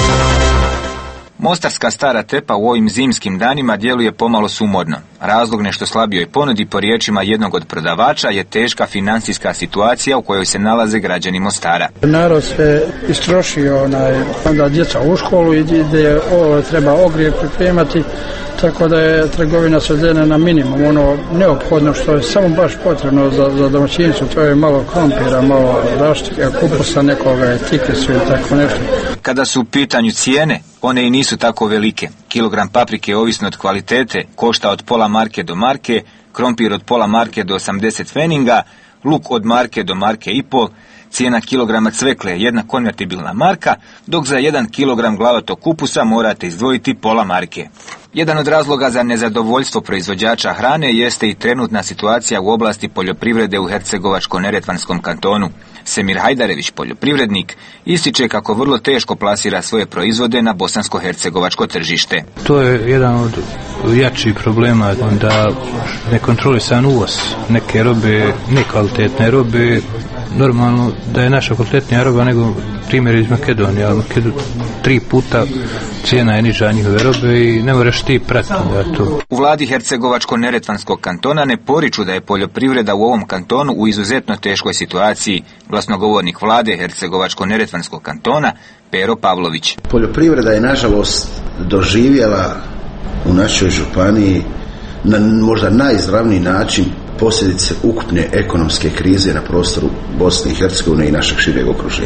Mostarska stara tepa u ovim zimskim danima djeluje pomalo sumorno. Razlog nešto slabijoj ponudi, po riječima jednog od prodavača, je teška financijska situacija u kojoj se nalaze građani Mostara. Narod se istrošio, onaj, onda djeca u školu i ide, ovo treba ogrijev pripremati, tako da je trgovina svedena na minimum. Ono neophodno što je samo baš potrebno za, za domaćincu, to je malo krompira, malo raštika, kupusa nekoga, tikvicu i tako nešto. Kada su u pitanju cijene, one i nisu tako velike. Kilogram paprike, ovisno od kvalitete, košta od pola marke do marke, krompir od pola marke do osamdeset pfeninga, luk od marke do marke i pol, cijena kilograma cvekle je jedna konvertibilna marka, dok za jedan kilogram glavatog kupusa morate izdvojiti pola marke. Jedan od razloga za nezadovoljstvo proizvođača hrane jeste i trenutna situacija u oblasti poljoprivrede u Hercegovačko-neretvanskom kantonu. Semir Hajdarević, poljoprivrednik, ističe kako vrlo teško plasira svoje proizvode na bosansko-hercegovačko tržište. To je jedan od jačih problema, da nekontrolisan uvoz neke robe, nekvalitetne robe. Normalno da je naša kvalitetnija roba nego primjer iz Makedonije, ali Makedon, tri puta cijena je niža njihove robe i ne moraš ti pratiti da to. U vladi Hercegovačko-neretvanskog kantona ne poriču da je poljoprivreda u ovom kantonu u izuzetno teškoj situaciji. Glasnogovornik vlade Hercegovačko-neretvanskog kantona, Pero Pavlović. Poljoprivreda je nažalost doživjela u našoj županiji na možda najizravniji način posljedice ukupne ekonomske krize na prostoru Bosne i Hercegovine i našeg šireg okruženja.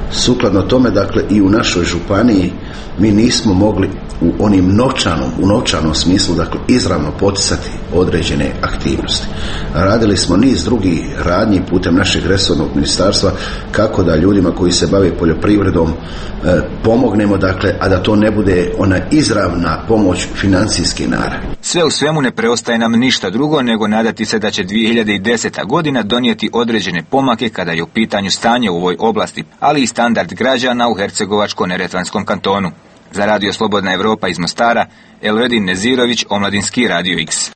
Sukladno tome, dakle, i u našoj županiji mi nismo mogli u onim novčanom, u novčanom smislu, dakle, izravno poticati određene aktivnosti. Radili smo niz drugih radnji putem našeg resornog ministarstva kako da ljudima koji se bave poljoprivredom e, pomognemo, dakle, a da to ne bude ona izravna pomoć financijske naravi. Sve u svemu ne preostaje nam ništa drugo nego nadati se da će dvije hiljade deseta. godina donijeti određene pomake kada je u pitanju stanje u ovoj oblasti, ali i standard građana u Hercegovačko-neretvanskom kantonu. Za Radio Slobodna Evropa iz Mostara, Elvedin Nezirović, Omladinski Radio X.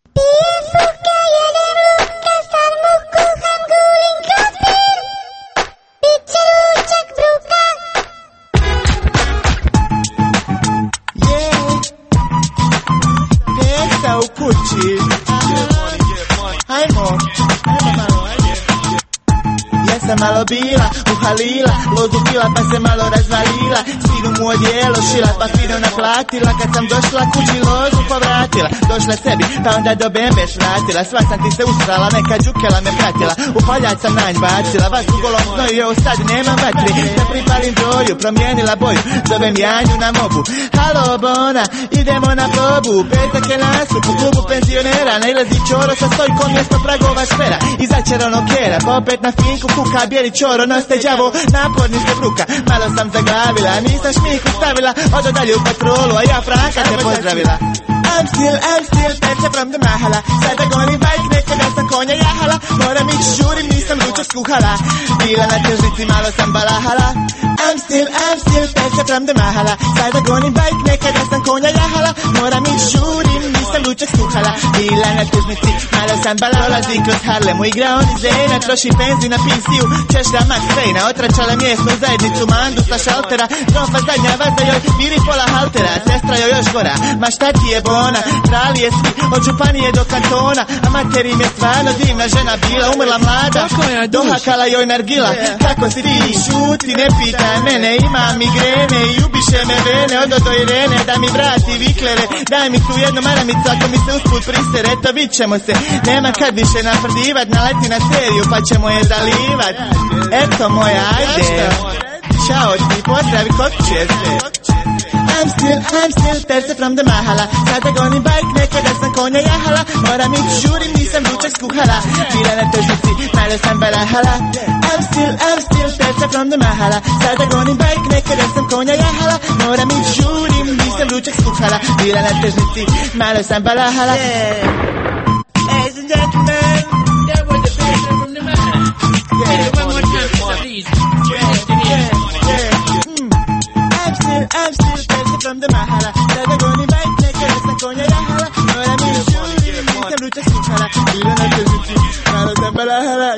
Sam malo bila, uhalila, lozu pila pa se malo razvalila, sinu mu odijelo šila pa fino naplatila, kad sam došla kući lozu povratila, došla sebi pa onda do bembeš vratila, sva sam ti se usrala, neka džukela me pratila, u paljac sam nanj bacila, vas u golom znoju, evo sad nemam vatri, da pripalim broju, promijenila boju, zovem Janju na mobu, halo Bona, idemo na probu, petak je nastup u klubu penzionera, nailazi čoro sa stojkom mjesto pragova špera, iza čeronog kjera, pa opet na finku kuka, a bijeli čoro noste đavo, naporni se bruka, malo sam zaglavila, nisam šmiku stavila, odo dalje u patrolu, a ja Franka te pozdravila. I'm still, I'm still, perče from the mahala, sada gonim bajk, nekada sam konja jahala, moram ići žurim, nisam ručak skuhala, bila na tržnici, malo sam balahala. I'm still, I'm still, perče from the mahala, sada gonim bajk, nekada sam konja jahala, moram ići žurim, nisam ručak skuhala, bila na tržnici, malo sam balahala. Dolazi kroz Harlemu, igra on iz Zena, troši benzin na P C-u, češlja Max Payne, otračala mjesnu zajednicu, mandu sa šaltera, trofa zadnja vaza joj, biri pola haltera, sestra joj još gora, ma šta ti je Bona, krali je svi, od županije do kantona, a materi im je stvarno divna žena bila, umrla mlada, dohakala joj nargila, kako si ti, šuti, ne pitaj mene, imam migrene i ubiše me vene, odo do Irene, da mi vrati viklere, daj mi tu jednu maramicu, ako mi se usput prisere, eto vid ćemo se, nema kad više naprdivat, naleti na seriju, pa ćemo je zalivat, eto moja, ajde, čao ti, pozdravi kod česte. I'm still, I'm still, perce from the mahala, sada gonim bajk, nekada sam konja jahala, moram ići žurim, nisam ručak skuhala, bila na tržnici, malo sam balahala. I'm still, I'm still, perce from the mahala, sada gonim bajk, nekada sam konja jahala, moram ići žurim, nisam ručak skuhala, bila na tržnici, malo sam balahala. Ladies and gentlemen, that was the perce from the mahala. Yeah, one more time, please. Yeah, yeah, yeah. I'm still, I'm still, perce from the mahala, sada gonim bajk, nekada sam konja jahala, moram ići žurim, nisam ručak skuhala, bila na tržnici, malo sam balahala.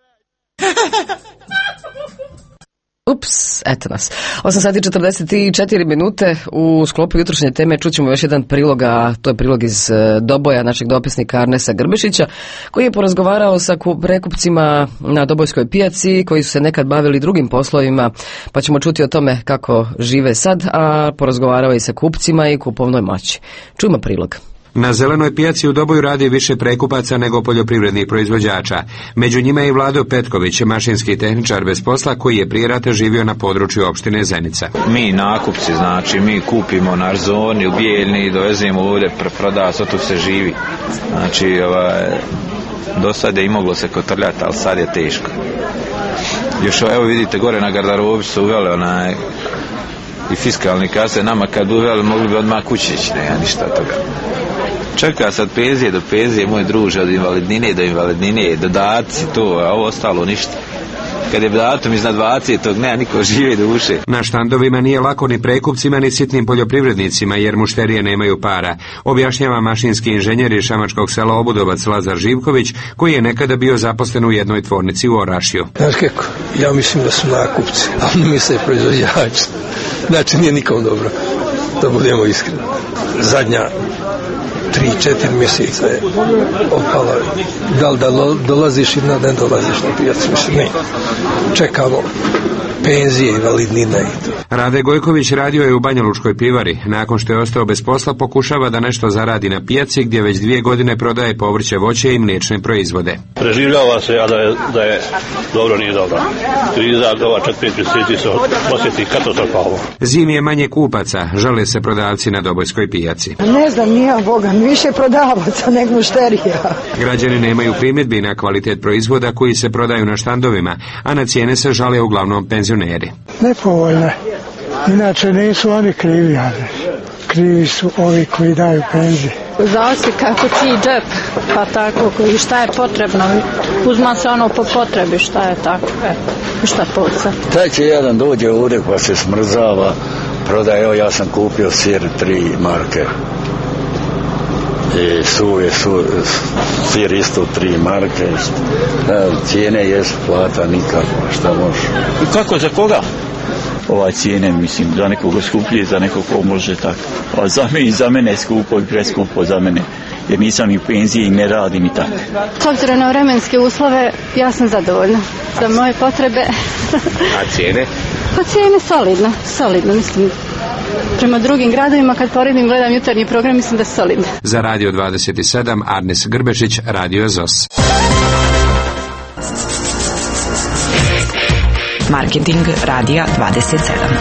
Ups, eto nas. osam sati i četrdeset četiri minute. U sklopu jutrošnje teme čućemo još jedan prilog, a to je prilog iz Doboja našeg dopisnika Arnesa Grbešića, koji je porazgovarao sa prekupcima na Dobojskoj pijaci, koji su se nekad bavili drugim poslovima, pa ćemo čuti o tome kako žive sad, a porazgovarao i sa kupcima i kupovnoj moći. Čujmo prilog. Na zelenoj pijaci u Doboju radi više prekupaca nego poljoprivrednih proizvođača. Među njima je i Vlado Petković, mašinski tehničar bez posla, koji je prije rata živio na području opštine Zenica. Mi nakupci, znači mi kupimo na Arzoni, u Bijeljni, dovezemo ovdje, proda, sad tu se živi. Znači, ovaj, do sad je i moglo se kotrljati, ali sad je teško. Još evo vidite, gore na garderobi su uveli onaj i fiskalni kase, nama kad uveli mogli bi odmah kući ići, nema ništa toga. Čeka sad penzije do penzije, moj druže, od invalidnine do invalidnine, dodaci, to, a ovo ostalo ništa. Kad je datum iznad dvadesetog, nema niko žive duše. Na štandovima nije lako ni prekupcima ni sitnim poljoprivrednicima, jer mušterije nemaju para, objašnjava mašinski inženjer iz šamačkog sela Obudovac Lazar Živković, koji je nekada bio zaposlen u jednoj tvornici u Orašju. Znaš kako, ja mislim da su nakupci, a oni misle proizvođači. Znači nije nikom dobro, da budemo iskreni. Zadnja tri, četiri mjeseca je opala. Da li da dolaziš ili ne dolaziš na pijacu, mislim ne. Čekamo penzije, invalidnine i to. Rade Gojković radio je u Banjalučkoj pivari. Nakon što je ostao bez posla, pokušava da nešto zaradi na pijaci gdje već dvije godine prodaje povrće, voće i mliječne proizvode. Preživljava se, a da je, da je dobro, nije dobro. Kriza, ova četiri pet mjeseci se osjeti katastrofalno. Zimi je manje kupaca, žale se prodavci na Dobojskoj pijaci. Ne znam, nije Boga, više prodavaca nego mušterija. Građani nemaju primjedbi na kvalitet proizvoda koji se prodaju na štandovima, a na cijene se žale uglavnom penzioneri. Nepovoljne. Inače nisu oni krivi, ali krivi su ovi koji daju penzije. Zavisi kako ti džep, pa tako, i šta je potrebno, uzma se ono po potrebi, šta je tako, e, šta poca. Taj će jedan dođe ovdje pa se smrzava, prodaje, evo ja sam kupio sir tri marke. I suve, su, sir isto tri marke, da, cijene jesu, plata nikako, šta može. I kako, za koga? Ova cijene, mislim, za nekoga skuplje, za nekog ko može tako. A za mene, za mene je skupo i preskupo za mene, jer nisam ni u penziji i ne radim i tako. S obzirom na vremenske uslove, ja sam zadovoljna za moje potrebe. A cijene? Pa cijene solidno, solidno, mislim. Prema drugim gradovima, kad poredim, gledam jutarnji program, mislim da je solidno. Za Radio dvadeset sedam, Arnes Grbešić, Radio Z O S. Marketing Radija dvadeset sedam.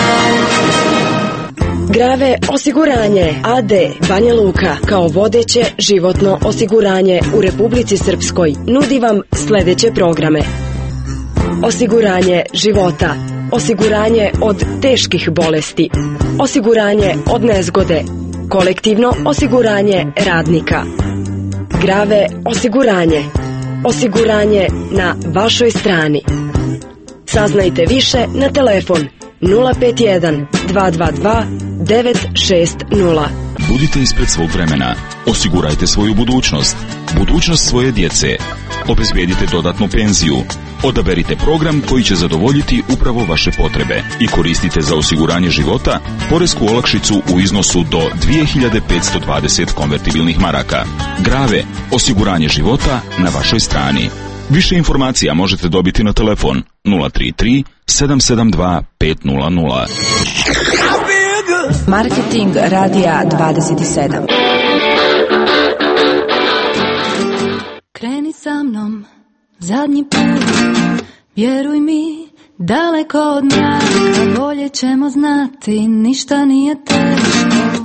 Grave osiguranje A D Banja Luka kao vodeće životno osiguranje u Republici Srpskoj nudi vam sljedeće programe: osiguranje života, osiguranje od teških bolesti, osiguranje od nezgode, kolektivno osiguranje radnika, Grave osiguranje, osiguranje na vašoj strani. Saznajte više na telefon nula pet jedan dva dva dva devet šest nula. Budite ispred svog vremena. Osigurajte svoju budućnost. Budućnost svoje djece. Obezbijedite dodatnu penziju. Odaberite program koji će zadovoljiti upravo vaše potrebe i koristite za osiguranje života poresku olakšicu u iznosu do dvije hiljade petsto dvadeset konvertibilnih maraka. Grave, osiguranje života na vašoj strani. Više informacija možete dobiti na telefon nula tri tri sedam sedam dva pet nula nula. Marketing Radija dvadeset sedam. Kreni sa mnom zadnji put, vjeruj mi, daleko od mraka, bolje ćemo znati, ništa nije teško.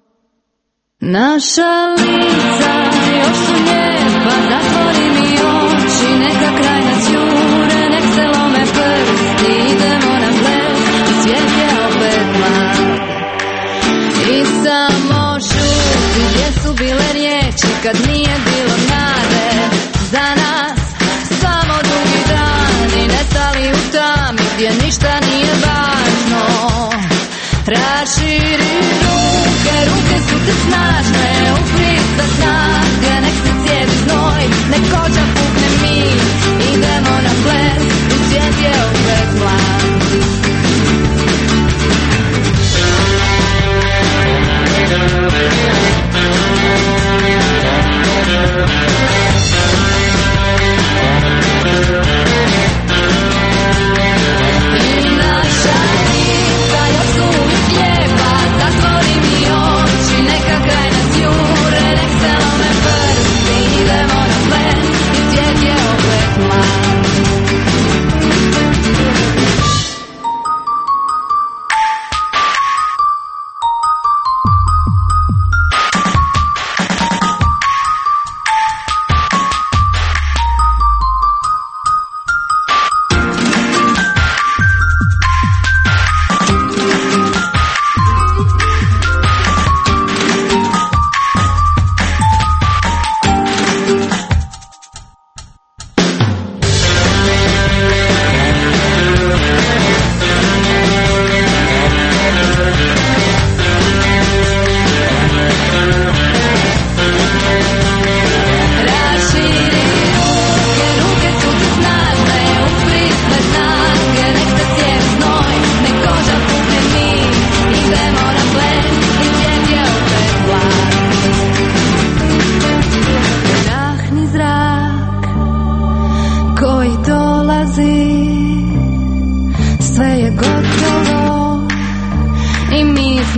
Naša lica još su lijepa, zatvori mi oči, neka kraj nas jure, nek se lome prsti, idemo na ples, i svijet je opet mlad. I samo šuti, gdje su bile riječi kad nije bilo nade za nas, samo drugi dani nestali u tami gdje ništa nije važno. Raširi ruke, ruke su te snažne, upri sa snage, nek se cijedi znoj, nek kođa pukne mi, idemo na ples, i svijet je opet mlad. Neka kraj nas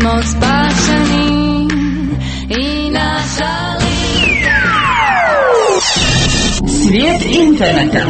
smo spašeni i naša lica. Svijet interneta.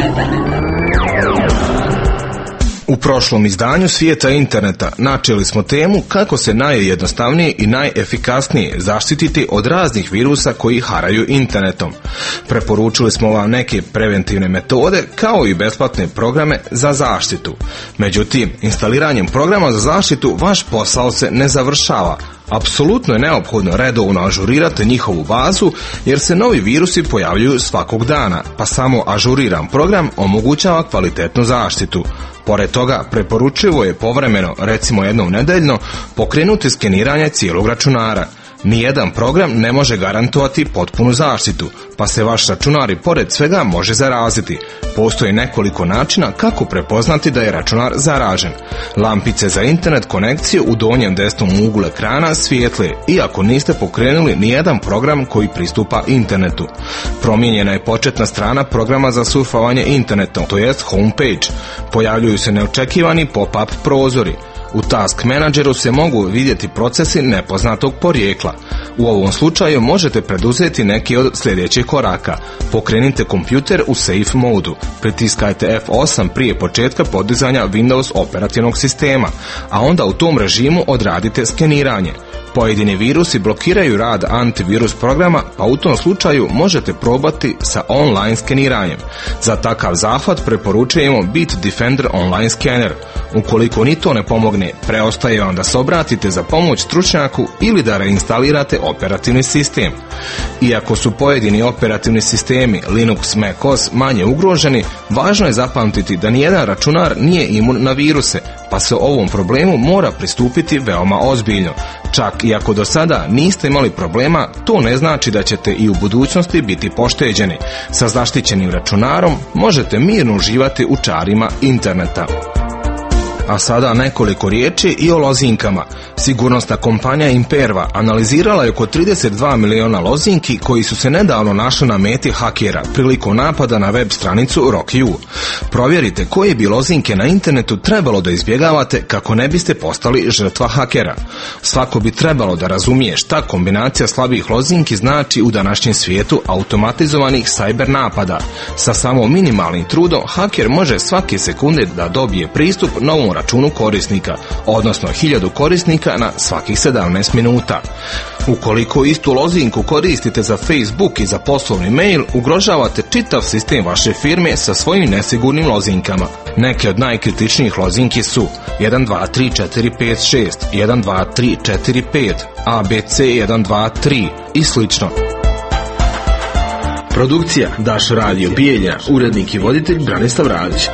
U prošlom izdanju Svijeta interneta načeli smo temu kako se najjednostavnije i najefikasnije zaštititi od raznih virusa koji haraju internetom. Preporučili smo vam neke preventivne metode kao i besplatne programe za zaštitu. Međutim, instaliranjem programa za zaštitu vaš posao se ne završava. Apsolutno je neophodno redovno ažurirati njihovu bazu jer se novi virusi pojavljuju svakog dana, pa samo ažuriran program omogućava kvalitetnu zaštitu. Pored toga, preporučivo je povremeno, recimo jednom nedeljno, pokrenuti skeniranje cijelog računara. Nijedan program ne može garantovati potpunu zaštitu, pa se vaš računar i pored svega može zaraziti. Postoji nekoliko načina kako prepoznati da je računar zaražen. Lampice za internet konekciju u donjem desnom uglu ekrana svijetle, iako niste pokrenuli nijedan program koji pristupa internetu. Promijenjena je početna strana programa za surfovanje internetom, to jest homepage. Pojavljuju se neočekivani pop-up prozori. U Task Manageru se mogu vidjeti procesi nepoznatog porijekla. U ovom slučaju možete preduzeti neki od sljedećih koraka. Pokrenite kompjuter u safe modu. Pritiskajte F osam prije početka podizanja Windows operativnog sistema, a onda u tom režimu odradite skeniranje. Pojedini virusi blokiraju rad antivirus programa, pa u tom slučaju možete probati sa online skeniranjem. Za takav zahvat preporučujemo Bitdefender Online Scanner. Ukoliko ni to ne pomogne, preostaje vam da se obratite za pomoć stručnjaku ili da reinstalirate operativni sistem. Iako su pojedini operativni sistemi Linux, macOS manje ugroženi, važno je zapamtiti da nijedan računar nije imun na viruse, pa se ovom problemu mora pristupiti veoma ozbiljno. Čak i ako do sada niste imali problema, to ne znači da ćete i u budućnosti biti pošteđeni. Sa zaštićenim računarom možete mirno uživati u čarima interneta. A sada nekoliko riječi i o lozinkama. Sigurnosna kompanija Imperva analizirala je oko trideset dva miliona lozinki koji su se nedavno našli na meti hakera prilikom napada na web stranicu RockYou. Provjerite koje bi lozinke na internetu trebalo da izbjegavate kako ne biste postali žrtva hakera. Svako bi trebalo da razumije šta kombinacija slabih lozinki znači u današnjem svijetu automatizovanih cyber napada. Sa samo minimalnim trudom haker može svake sekunde da dobije pristup novom računu korisnika, odnosno hiljadu korisnika na svakih sedamnaest minuta. Ukoliko istu lozinku koristite za Facebook i za poslovni mail, ugrožavate čitav sistem vaše firme sa svojim nesigurnim lozinkama. Neke od najkritičnijih lozinki su jedan dva tri četiri pet šest, jedan dva tri četiri pet, A B C jedan dva tri i slično. Produkcija Daš Radio Bijeljina, urednik i voditelj Branislav Radić.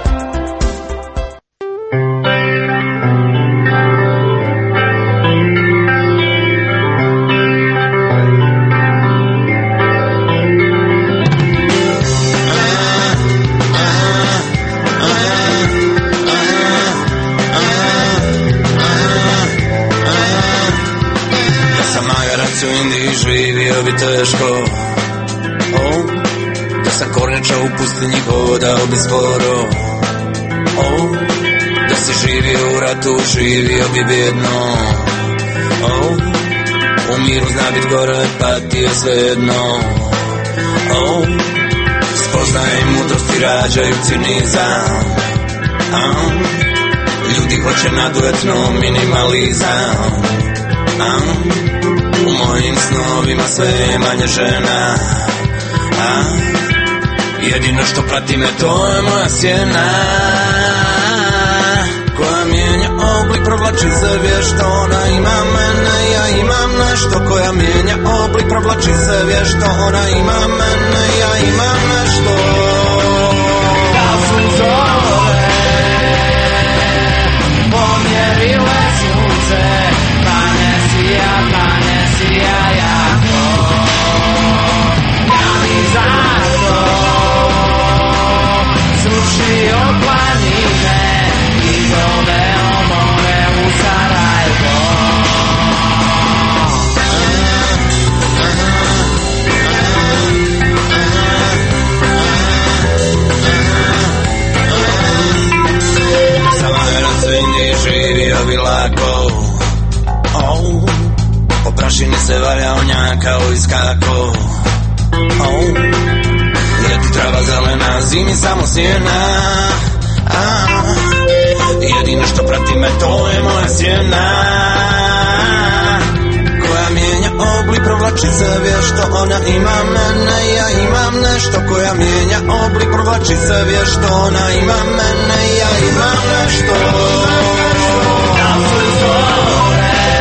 Živio bi teško, oh, da sam kornjača u pustinji hodao bi sporo, oh, da si živio u ratu, živio bi bjedno, oh, u miru zna bit gore, pa ti je svejedno, oh, spoznaje i mudrosti rađaju cinizam, oh, ljudi hoće naduetno minimalizam, oh, u mojim snovima sve je manje žena, a jedino što prati me to je moja sjena, koja mijenja oblik, provlači se vješto. Ona ima mene, ja imam nešto. Koja mijenja oblik, provlači se vješto. Ona ima mene, ja imam nešto. Da su zore pomjerile sunce, pa ne sija, pa ne sija jako. Ja mi zato srušio planine i doveo more u Sarajevo. čini se valjaonja kao iskako. Oh. Ljeti trava zelena, zimi samo sjena. Ah. Jedino što prati me to je moja sjena, koja mijenja oblik, provlači se vješto. Ona ima mene, ja imam nešto. Koja mijenja oblik, provlači se vješto. Ona ima mene, ja imam nešto. Da su zore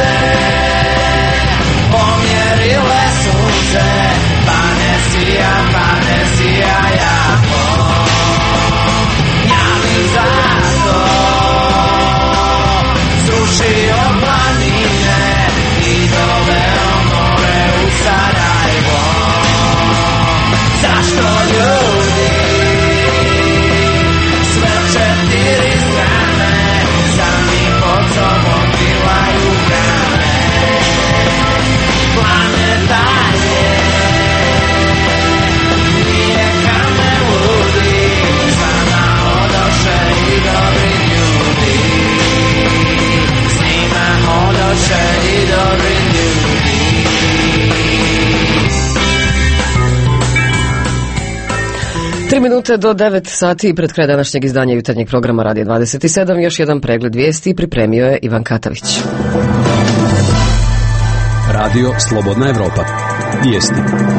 pomjerile sunce, pa ne sija, pa ne sija jako. Ja bi zato srušio planine i doveo more u Sarajevo. Zašto ljudi sve četiri strane sami pod sobom pilaju grane? Planetarje nije kamen ludi, s nama odoše i dobri ljudi. S njima odoše i dobri ljudi. Tri minute do devet sati pred kraj današnjeg izdanja jutarnjeg programa Radio dvadeset sedam. Još jedan pregled vijesti pripremio je Ivan Katavić. Radio Slobodna Evropa. Vijesti.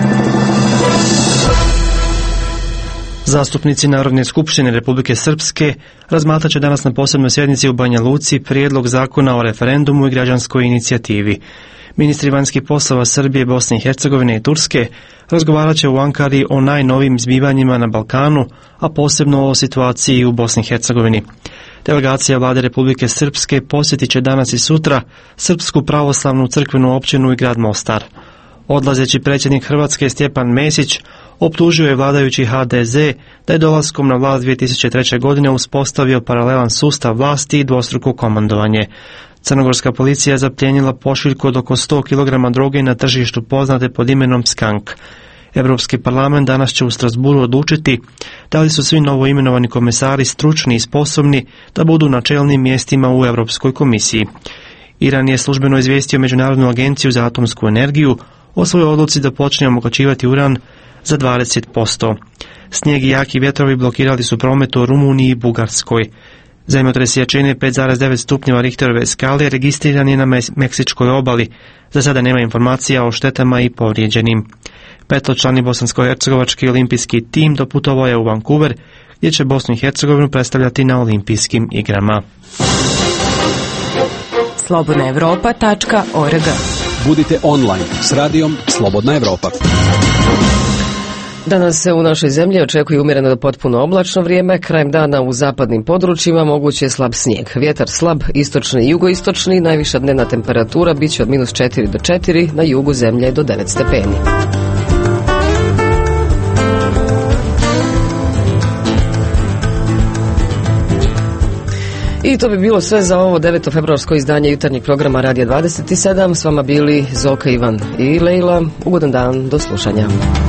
Zastupnici Narodne skupštine Republike Srpske razmatrat će danas na posebnoj sjednici u Banja Luci prijedlog zakona o referendumu i građanskoj inicijativi. Ministri vanjskih poslova Srbije, Bosne i Hercegovine i Turske razgovarat će u Ankari o najnovijim zbivanjima na Balkanu, a posebno o situaciji u Bosni i Hercegovini. Delegacija Vlade Republike Srpske posjetit će danas i sutra Srpsku pravoslavnu crkvenu općinu i grad Mostar. Odlazeći predsjednik Hrvatske Stjepan Mesić optužio je vladajući ha de ze da je dolaskom na vlast dvije tisuće treće. godine uspostavio paralelan sustav vlasti i dvostruko komandovanje. Crnogorska policija je zapljenila pošiljku od oko sto kilograma droge na tržištu poznate pod imenom Skank. Europski parlament danas će u Strasburu odlučiti da li su svi novoimenovani komesari stručni i sposobni da budu na čelnim mjestima u Europskoj komisiji. Iran je službeno izvijestio Međunarodnu agenciju za atomsku energiju o svojoj odluci da počne omogućivati uran za dvadeset posto. Snijeg i jaki vjetrovi blokirali su promet u Rumuniji i Bugarskoj. Zemljotres jačine pet zarez devet stupnjeva Richterove skale registriran je na Meksičkoj obali. Za sada nema informacija o štetama i povrijeđenim. Petočlani bosansko-hercegovački olimpijski tim doputovao je u Vancouver, gdje će Bosnu i Hercegovinu predstavljati na olimpijskim igrama. slobodna evropa tačka org. Budite online s radijom Slobodna Evropa. Danas se u našoj zemlji očekuje umjereno do potpuno oblačno vrijeme. Krajem dana u zapadnim područjima moguće je slab snijeg. Vjetar slab, istočni i jugoistočni, najviša dnevna temperatura bit će od minus četiri do četiri, na jugu zemlje do devet stepeni. I to bi bilo sve za ovo deveto februarsko izdanje jutarnjeg programa Radija dvadeset sedam. S vama bili Zoka, Ivan i Lejla. Ugodan dan, do slušanja.